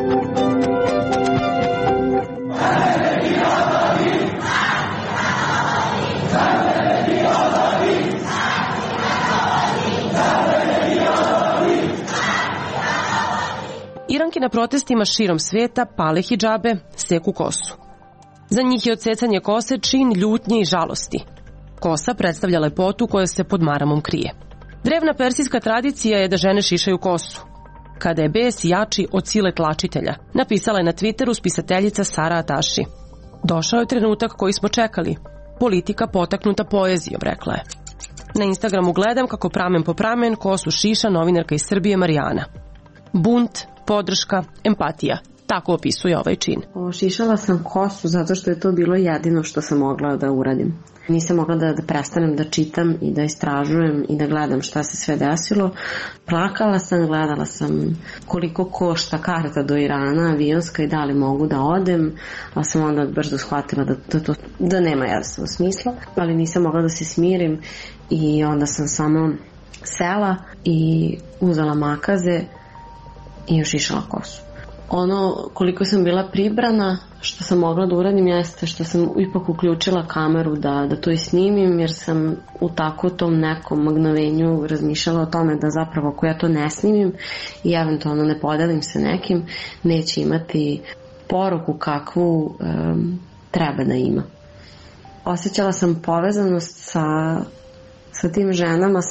Iranke na protestima širom sveta pale hidžabe, seku kosu. Za njih je odsecanje kose čin ljutnje i žalosti. Kosa predstavlja lepotu koja se pod maramom krije. Drevna persijska tradicija je da žene šišaju kosu. Kada je bes jači od sile tlačitelja, napisala je na Twitteru spisateljica Sara Ataši. Došao je trenutak koji smo čekali. Politika potaknuta poezijom, rekla je. Na Instagramu gledam kako pramen po pramen kosu šiša novinarka iz Srbije Marijana. Bunt, podrška, empatija. Tako opisuje ovaj čin. Šišala sam kosu zato što je to bilo jedino što sam mogla da uradim. Nisam mogla da prestanem da čitam i da istražujem i da gledam šta se sve desilo. Plakala sam, gledala sam koliko košta karta do Irana, avionska i da li mogu da odem, ali sam onda brzo shvatila da nema jasno smisla, ali nisam mogla da se smirim i onda sam samo sela i uzela makaze i ošišala kosu. Ono koliko sam bila pribrana, što sam mogla da uradim jeste što sam ipak uključila kameru da to i snimim, jer sam u tako tom nekom mgnovenju razmišljala o tome da zapravo ako ja to ne snimim i eventualno ne podelim sa nekim, neće imati poruku kakvu treba da ima. Osjećala sam povezanost sa tim ženama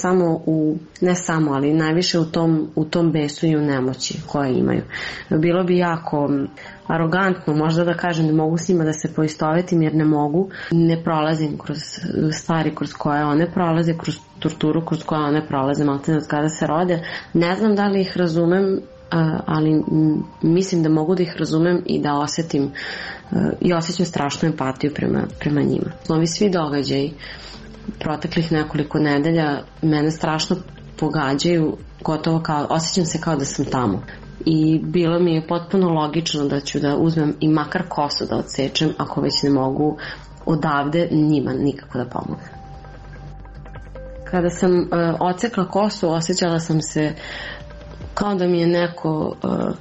ali najviše u tom besu i u nemoći koje imaju. Bilo bi jako arogantno možda da kažem da mogu s njima da se poistovetim, jer ne mogu. Ne prolazim kroz stvari kroz koje one prolaze, kroz torturu kroz koje one prolaze, maltene od kada se rode. Ne znam da li ih razumem, ali mislim da mogu da ih razumem i da osjetim i osjećam strašnu empatiju prema njima. Ovi svi događaji proteklih nekoliko nedelja mene strašno pogađaju, gotovo osjećam se kao da sam tamo. I bilo mi je potpuno logično da ću da uzmem i makar kosu da odsečem, ako već ne mogu odavde njima nikako da pomogu. Kada sam odsekla kosu, osjećala sam se kao da mi je neko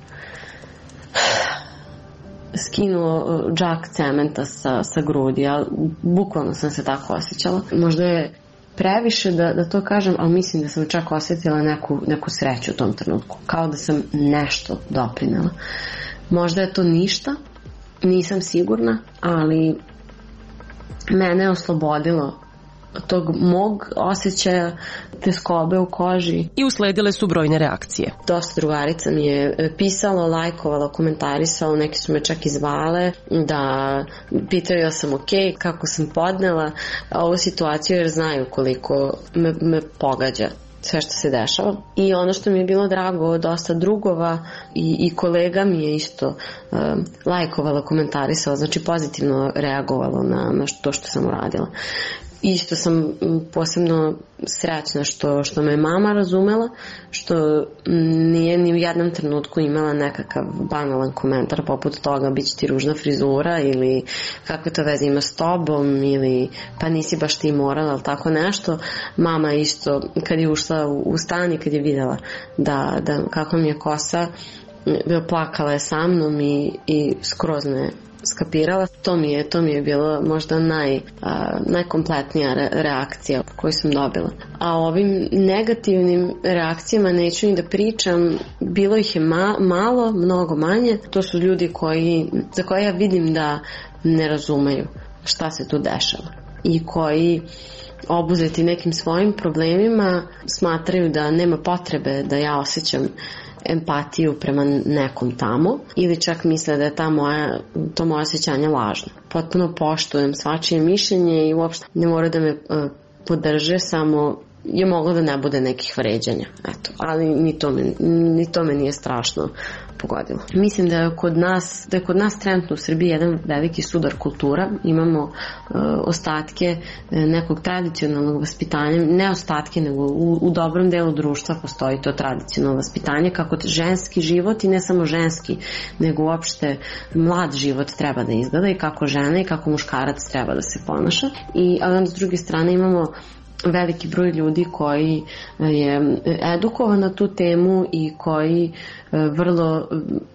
skinuo džak cementa sa grudi, ali bukvalno sam se tako osjećala. Možda je previše da to kažem, ali mislim da sam čak osjetila neku sreću u tom trenutku. Kao da sam nešto doprinela. Možda je to ništa, nisam sigurna, ali mene je oslobodilo tog mog osjećaja teskobe u koži. I usledile su brojne reakcije. Dosta drugarica mi je pisalo, lajkovalo, komentarisalo, neki su me čak i zvale da pitaju ja sam ok, kako sam podnela ovu situaciju, jer znaju koliko me pogađa sve što se dešava. I ono što mi je bilo drago, dosta drugova i kolega mi je isto lajkovalo, komentarisalo, znači pozitivno reagovalo na to što sam uradila. Isto sam posebno srećna što me je mama razumela, što nije ni u jednom trenutku imala nekakav banalan komentar poput toga bit će ti ružna frizura ili kakve to veze ima s tobom ili pa nisi baš ti morala ili tako nešto. Mama isto kad je ušla u stan i kad je videla da kako mi je kosa plakala je sa mnom i skroz me skapirala. To mi je bila možda najkompletnija reakcija koju sam dobila. A o ovim negativnim reakcijama neću ni da pričam, bilo ih je malo, mnogo manje. To su ljudi za koje ja vidim da ne razumeju šta se tu dešava i koji obuzeti nekim svojim problemima smatraju da nema potrebe da ja osjećam empatiju prema nekom tamo ili čak misle da je to moje osjećanje lažno. Potpuno poštujem svačije mišljenje i uopšte ne mora da me podrže, samo je moglo da ne bude nekih vređanja. Eto, ali ni to me nije strašno pogodilo. Mislim da je kod nas trenutno u Srbiji jedan veliki sudar kultura. Imamo ostatke nekog tradicionalnog vaspitanja, ne ostatke, nego u dobrom delu društva postoji to tradicionalno vaspitanje, kako ženski život i ne samo ženski, nego uopšte mlad život treba da izgleda i kako žena i kako muškarac treba da se ponaša. Ali s druge strane imamo veliki broj ljudi koji je edukovan na tu temu i koji vrlo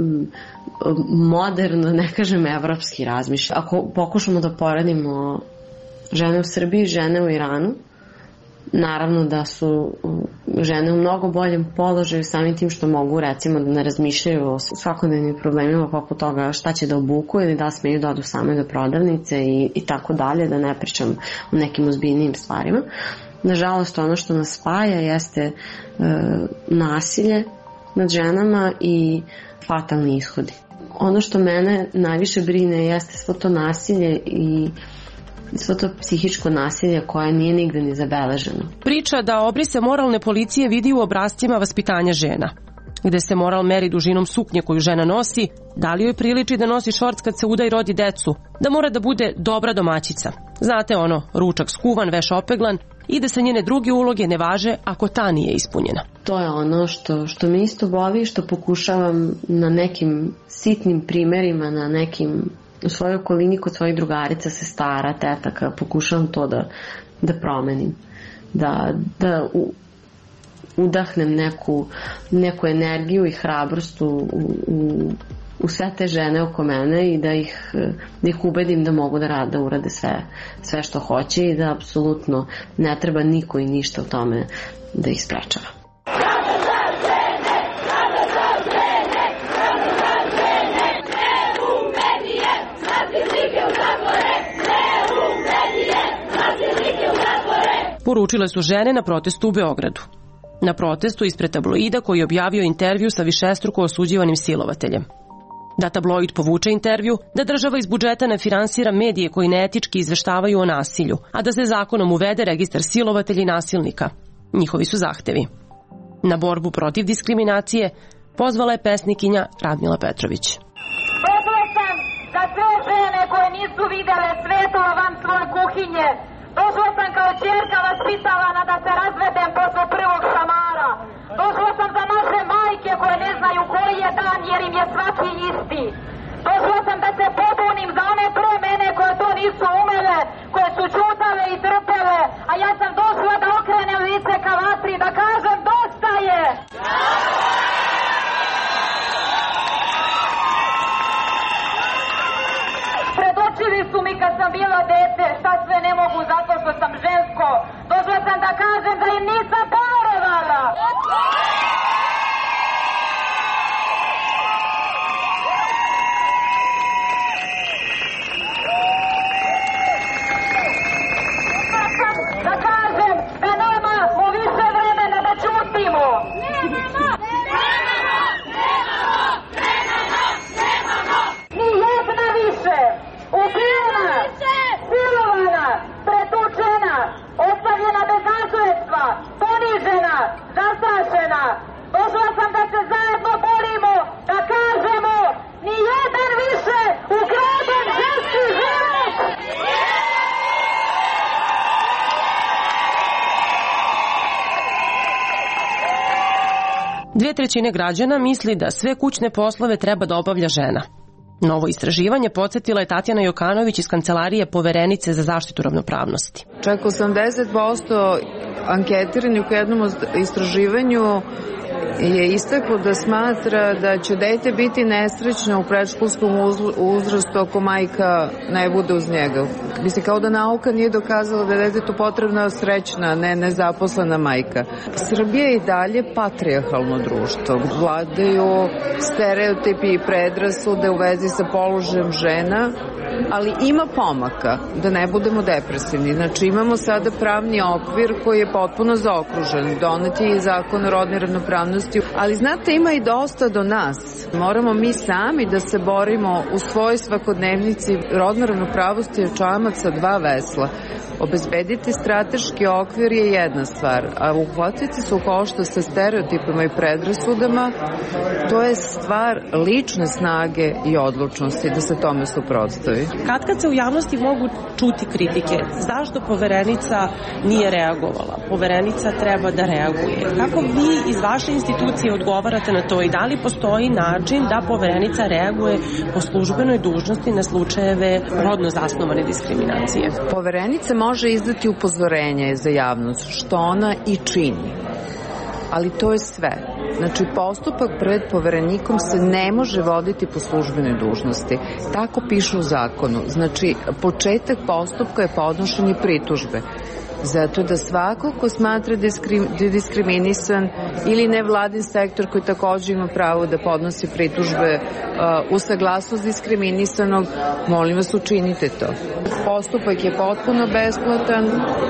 moderno, ne kažem evropski, razmišlja. Ako pokušamo da poredimo žene u Srbiji i žene u Iranu, naravno da su žene u mnogo boljem položaju samim tim što mogu recimo da ne razmišljaju o svakodnevnim problemima poput toga šta će da obuku ili da smeju da odu same do prodavnice i tako dalje, da ne pričam o nekim ozbiljnijim stvarima. Nažalost, ono što nas spaja jeste nasilje nad ženama i fatalni ishodi. Ono što mene najviše brine jeste svo to nasilje i svo to psihičko nasilje koje nije nigde ni zabeleženo. Priča da obrise moralne policije vidi u obrascima vaspitanja žena, gde se moral meri dužinom suknje koju žena nosi, da li joj priliči da nosi šorc kad se uda i rodi decu, da mora da bude dobra domaćica. Znate ono, ručak skuvan, veš opeglan i da se njene druge uloge ne važe ako ta nije ispunjena. To je ono što me isto boli, što pokušavam na nekim sitnim primerima, na nekim u svojoj okolini kod svojih drugarica, sestara, tetaka, pokušavam to da promenim. Da udahnem neku energiju i hrabrost u sve te žene oko mene i da ih ubedim da mogu da urade sve što hoće i da apsolutno ne treba niko i ništa u tome da ih sprečava. Poručile su žene na protestu u Beogradu. Na protestu ispred tabloida koji je objavio intervju sa višestruko osuđivanim silovateljem. Da tabloid povuče intervju, da država iz budžeta ne finansira medije koji neetički izveštavaju o nasilju, a da se zakonom uvede registar silovatelja i nasilnika. Njihovi su zahtevi. Na borbu protiv diskriminacije pozvala je pesnikinja Radmila Petrović. Došla sam da sve žene koje nisu videle svetlo van svoje kuhinje. Došla sam kao ćerka vaspitavana da se razvedem posle prvog šamara. Došla sam za naše majke koje ne znaju koji je dan jer im je svaki isti. Došla sam da se pobunim za one pre mene koje to nisu umele, koje su ćutale i trpele, a ja sam došla da okrenem lice ka vatri, da kažem dosta je! Predočili su mi kad sam bila dete šta sve ne mogu zato što sam žensko. Došla sam da kažem da im nisam poverovala. Da kažem da nemamo više vremena da ćutimo. Ni jedna više. Ubijena, silovana, pretučena, ostavljena bez nasledstva, ponižena, zastrašena. Došla sam da se zajedno borimo, da kažemo ni jedan više ukraden ženski život. 2/3 građana misli da sve kućne poslove treba da obavlja žena. Novo istraživanje podsjetila je Tatjana Jokanović iz Kancelarije Poverenice za zaštitu ravnopravnosti. Čak 80% anketiranih u jednom istraživanju je istaklo da smatra da će dete biti nesrećno u predškolskom uzrastu ako majka ne bude uz njega. Mislim, kao da nauka nije dokazala da je detetu potrebna srećna, ne nezaposlena majka. Srbija je i dalje patrijarhalno društvo. Vladaju stereotipi i predrasude u vezi sa položajem žena, ali ima pomaka, da ne budemo depresivni. Znači, imamo sada pravni okvir koji je potpuno zaokružen. Donet je i zakon o rodnoj ravnopravnosti, ali znate, ima i dosta do nas. Moramo mi sami da se borimo u svojoj svakodnevnici. Rodna ravnopravnost je čamac sa dva vesla. Obezbediti strateški okvir je jedna stvar, a uhvatiti se u koštac sa stereotipima i predrasudama, to je stvar lične snage i odlučnosti da se tome suprotstavi. Kad se u javnosti mogu čuti kritike, zašto Poverenica nije reagovala? Poverenica treba da reaguje. Kako vi iz vaše institucije odgovarate na to i da li postoji način da Poverenica reaguje po službenoj dužnosti na slučajeve rodno zasnovane diskriminacije? Poverenica može izdati upozorenje za javnost, što ona i čini. Ali to je sve. Znači, postupak pred Poverenikom se ne može voditi po službenoj dužnosti. Tako piše u zakonu. Znači, početak postupka je podnošenje pritužbe. Zato da svako ko smatra da je diskriminisan ili nevladin sektor koji takođe ima pravo da podnosi pritužbe u saglasnost diskriminisanog, molim vas, učinite to. Postupak je potpuno besplatan,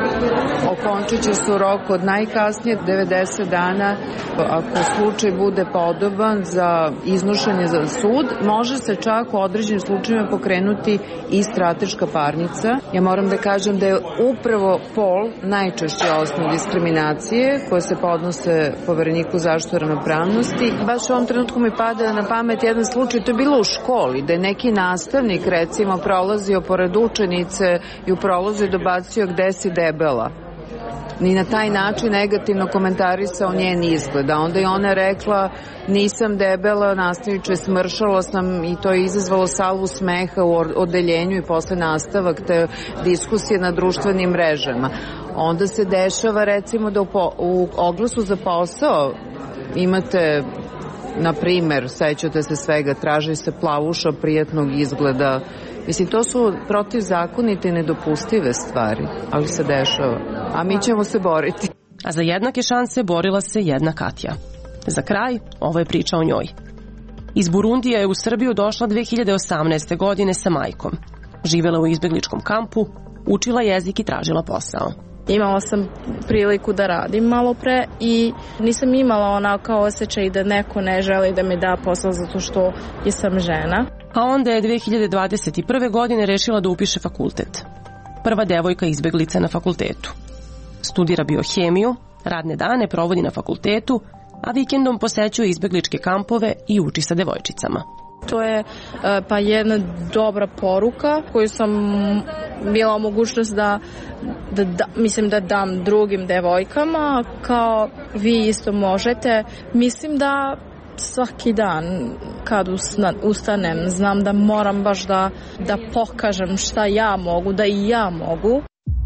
okončit će se u roku od najkasnije 90 dana. Ako slučaj bude podoban za iznošenje za sud, može se čak u određenim slučajima pokrenuti i strateška parnica. Ja moram da kažem da je upravo pol najčešće osnov diskriminacije koje se podnose Povereniku zaštitu ravnopravnosti. Baš u ovom trenutku mi pada na pamet jedan slučaj, to je bilo u školi, da je neki nastavnik recimo prolazio pored učenice i u prolazu je dobacio gde si debela. Ni na taj način negativno komentarisao njen izgled. A onda je ona rekla, nisam debela, nastavniče, smršala sam, i to je izazvalo salvu smeha u odeljenju i posle nastavak te diskusije na društvenim mrežama. Onda se dešava recimo da u oglasu za posao imate, na primer, sećate se svega, traži se plavuša prijatnog izgleda. Mislim, to su protivzakonite i nedopustive stvari, ali se dešava. A mi ćemo se boriti. A za jednake šanse borila se jedna Katja. Za kraj, ovo je priča o njoj. Iz Burundija je u Srbiju došla 2018. godine sa majkom. Živela u izbegličkom kampu, učila jezik i tražila posao. Imala sam priliku da radim malo pre i nisam imala onako osjećaj da neko ne želi da mi da posao zato što sam žena. A onda je 2021. godine rešila da upiše fakultet. Prva devojka izbeglica na fakultetu. Studira biohemiju, radne dane provodi na fakultetu, a vikendom posećuje izbegličke kampove i uči sa devojčicama. To je pa jedna dobra poruka koju sam bila u mogućnost da dam drugim devojkama, kao vi isto možete. Mislim da svaki dan kad ustanem znam da moram baš da pokažem šta ja mogu, da i ja mogu.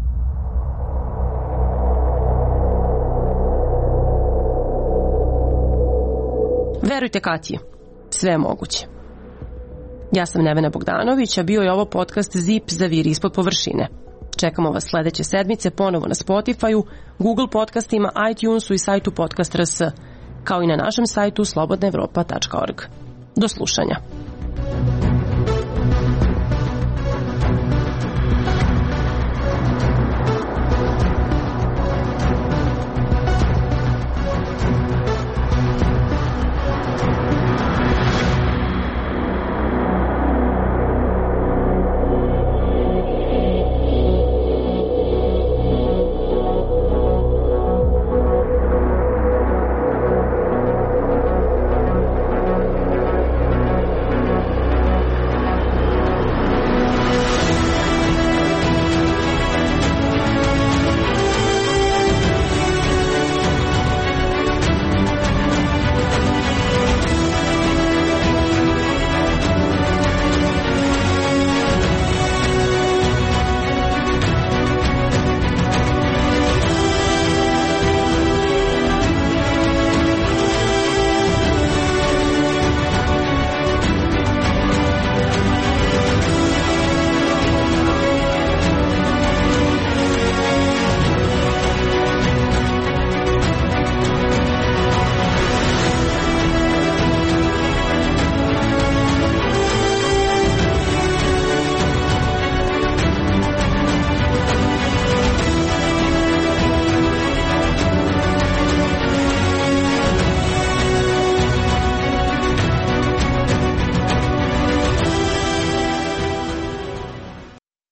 Verujte Katji, sve je moguće. Ja sam Nevena Bogdanović, a bio je ovo podcast Zip zaviri ispod površine. Čekamo vas sledeće sedmice ponovo na Spotify-u, Google podcastima, iTunesu i sajtu Podcast.rs, kao i na našem sajtu slobodnaevropa.org. Do slušanja.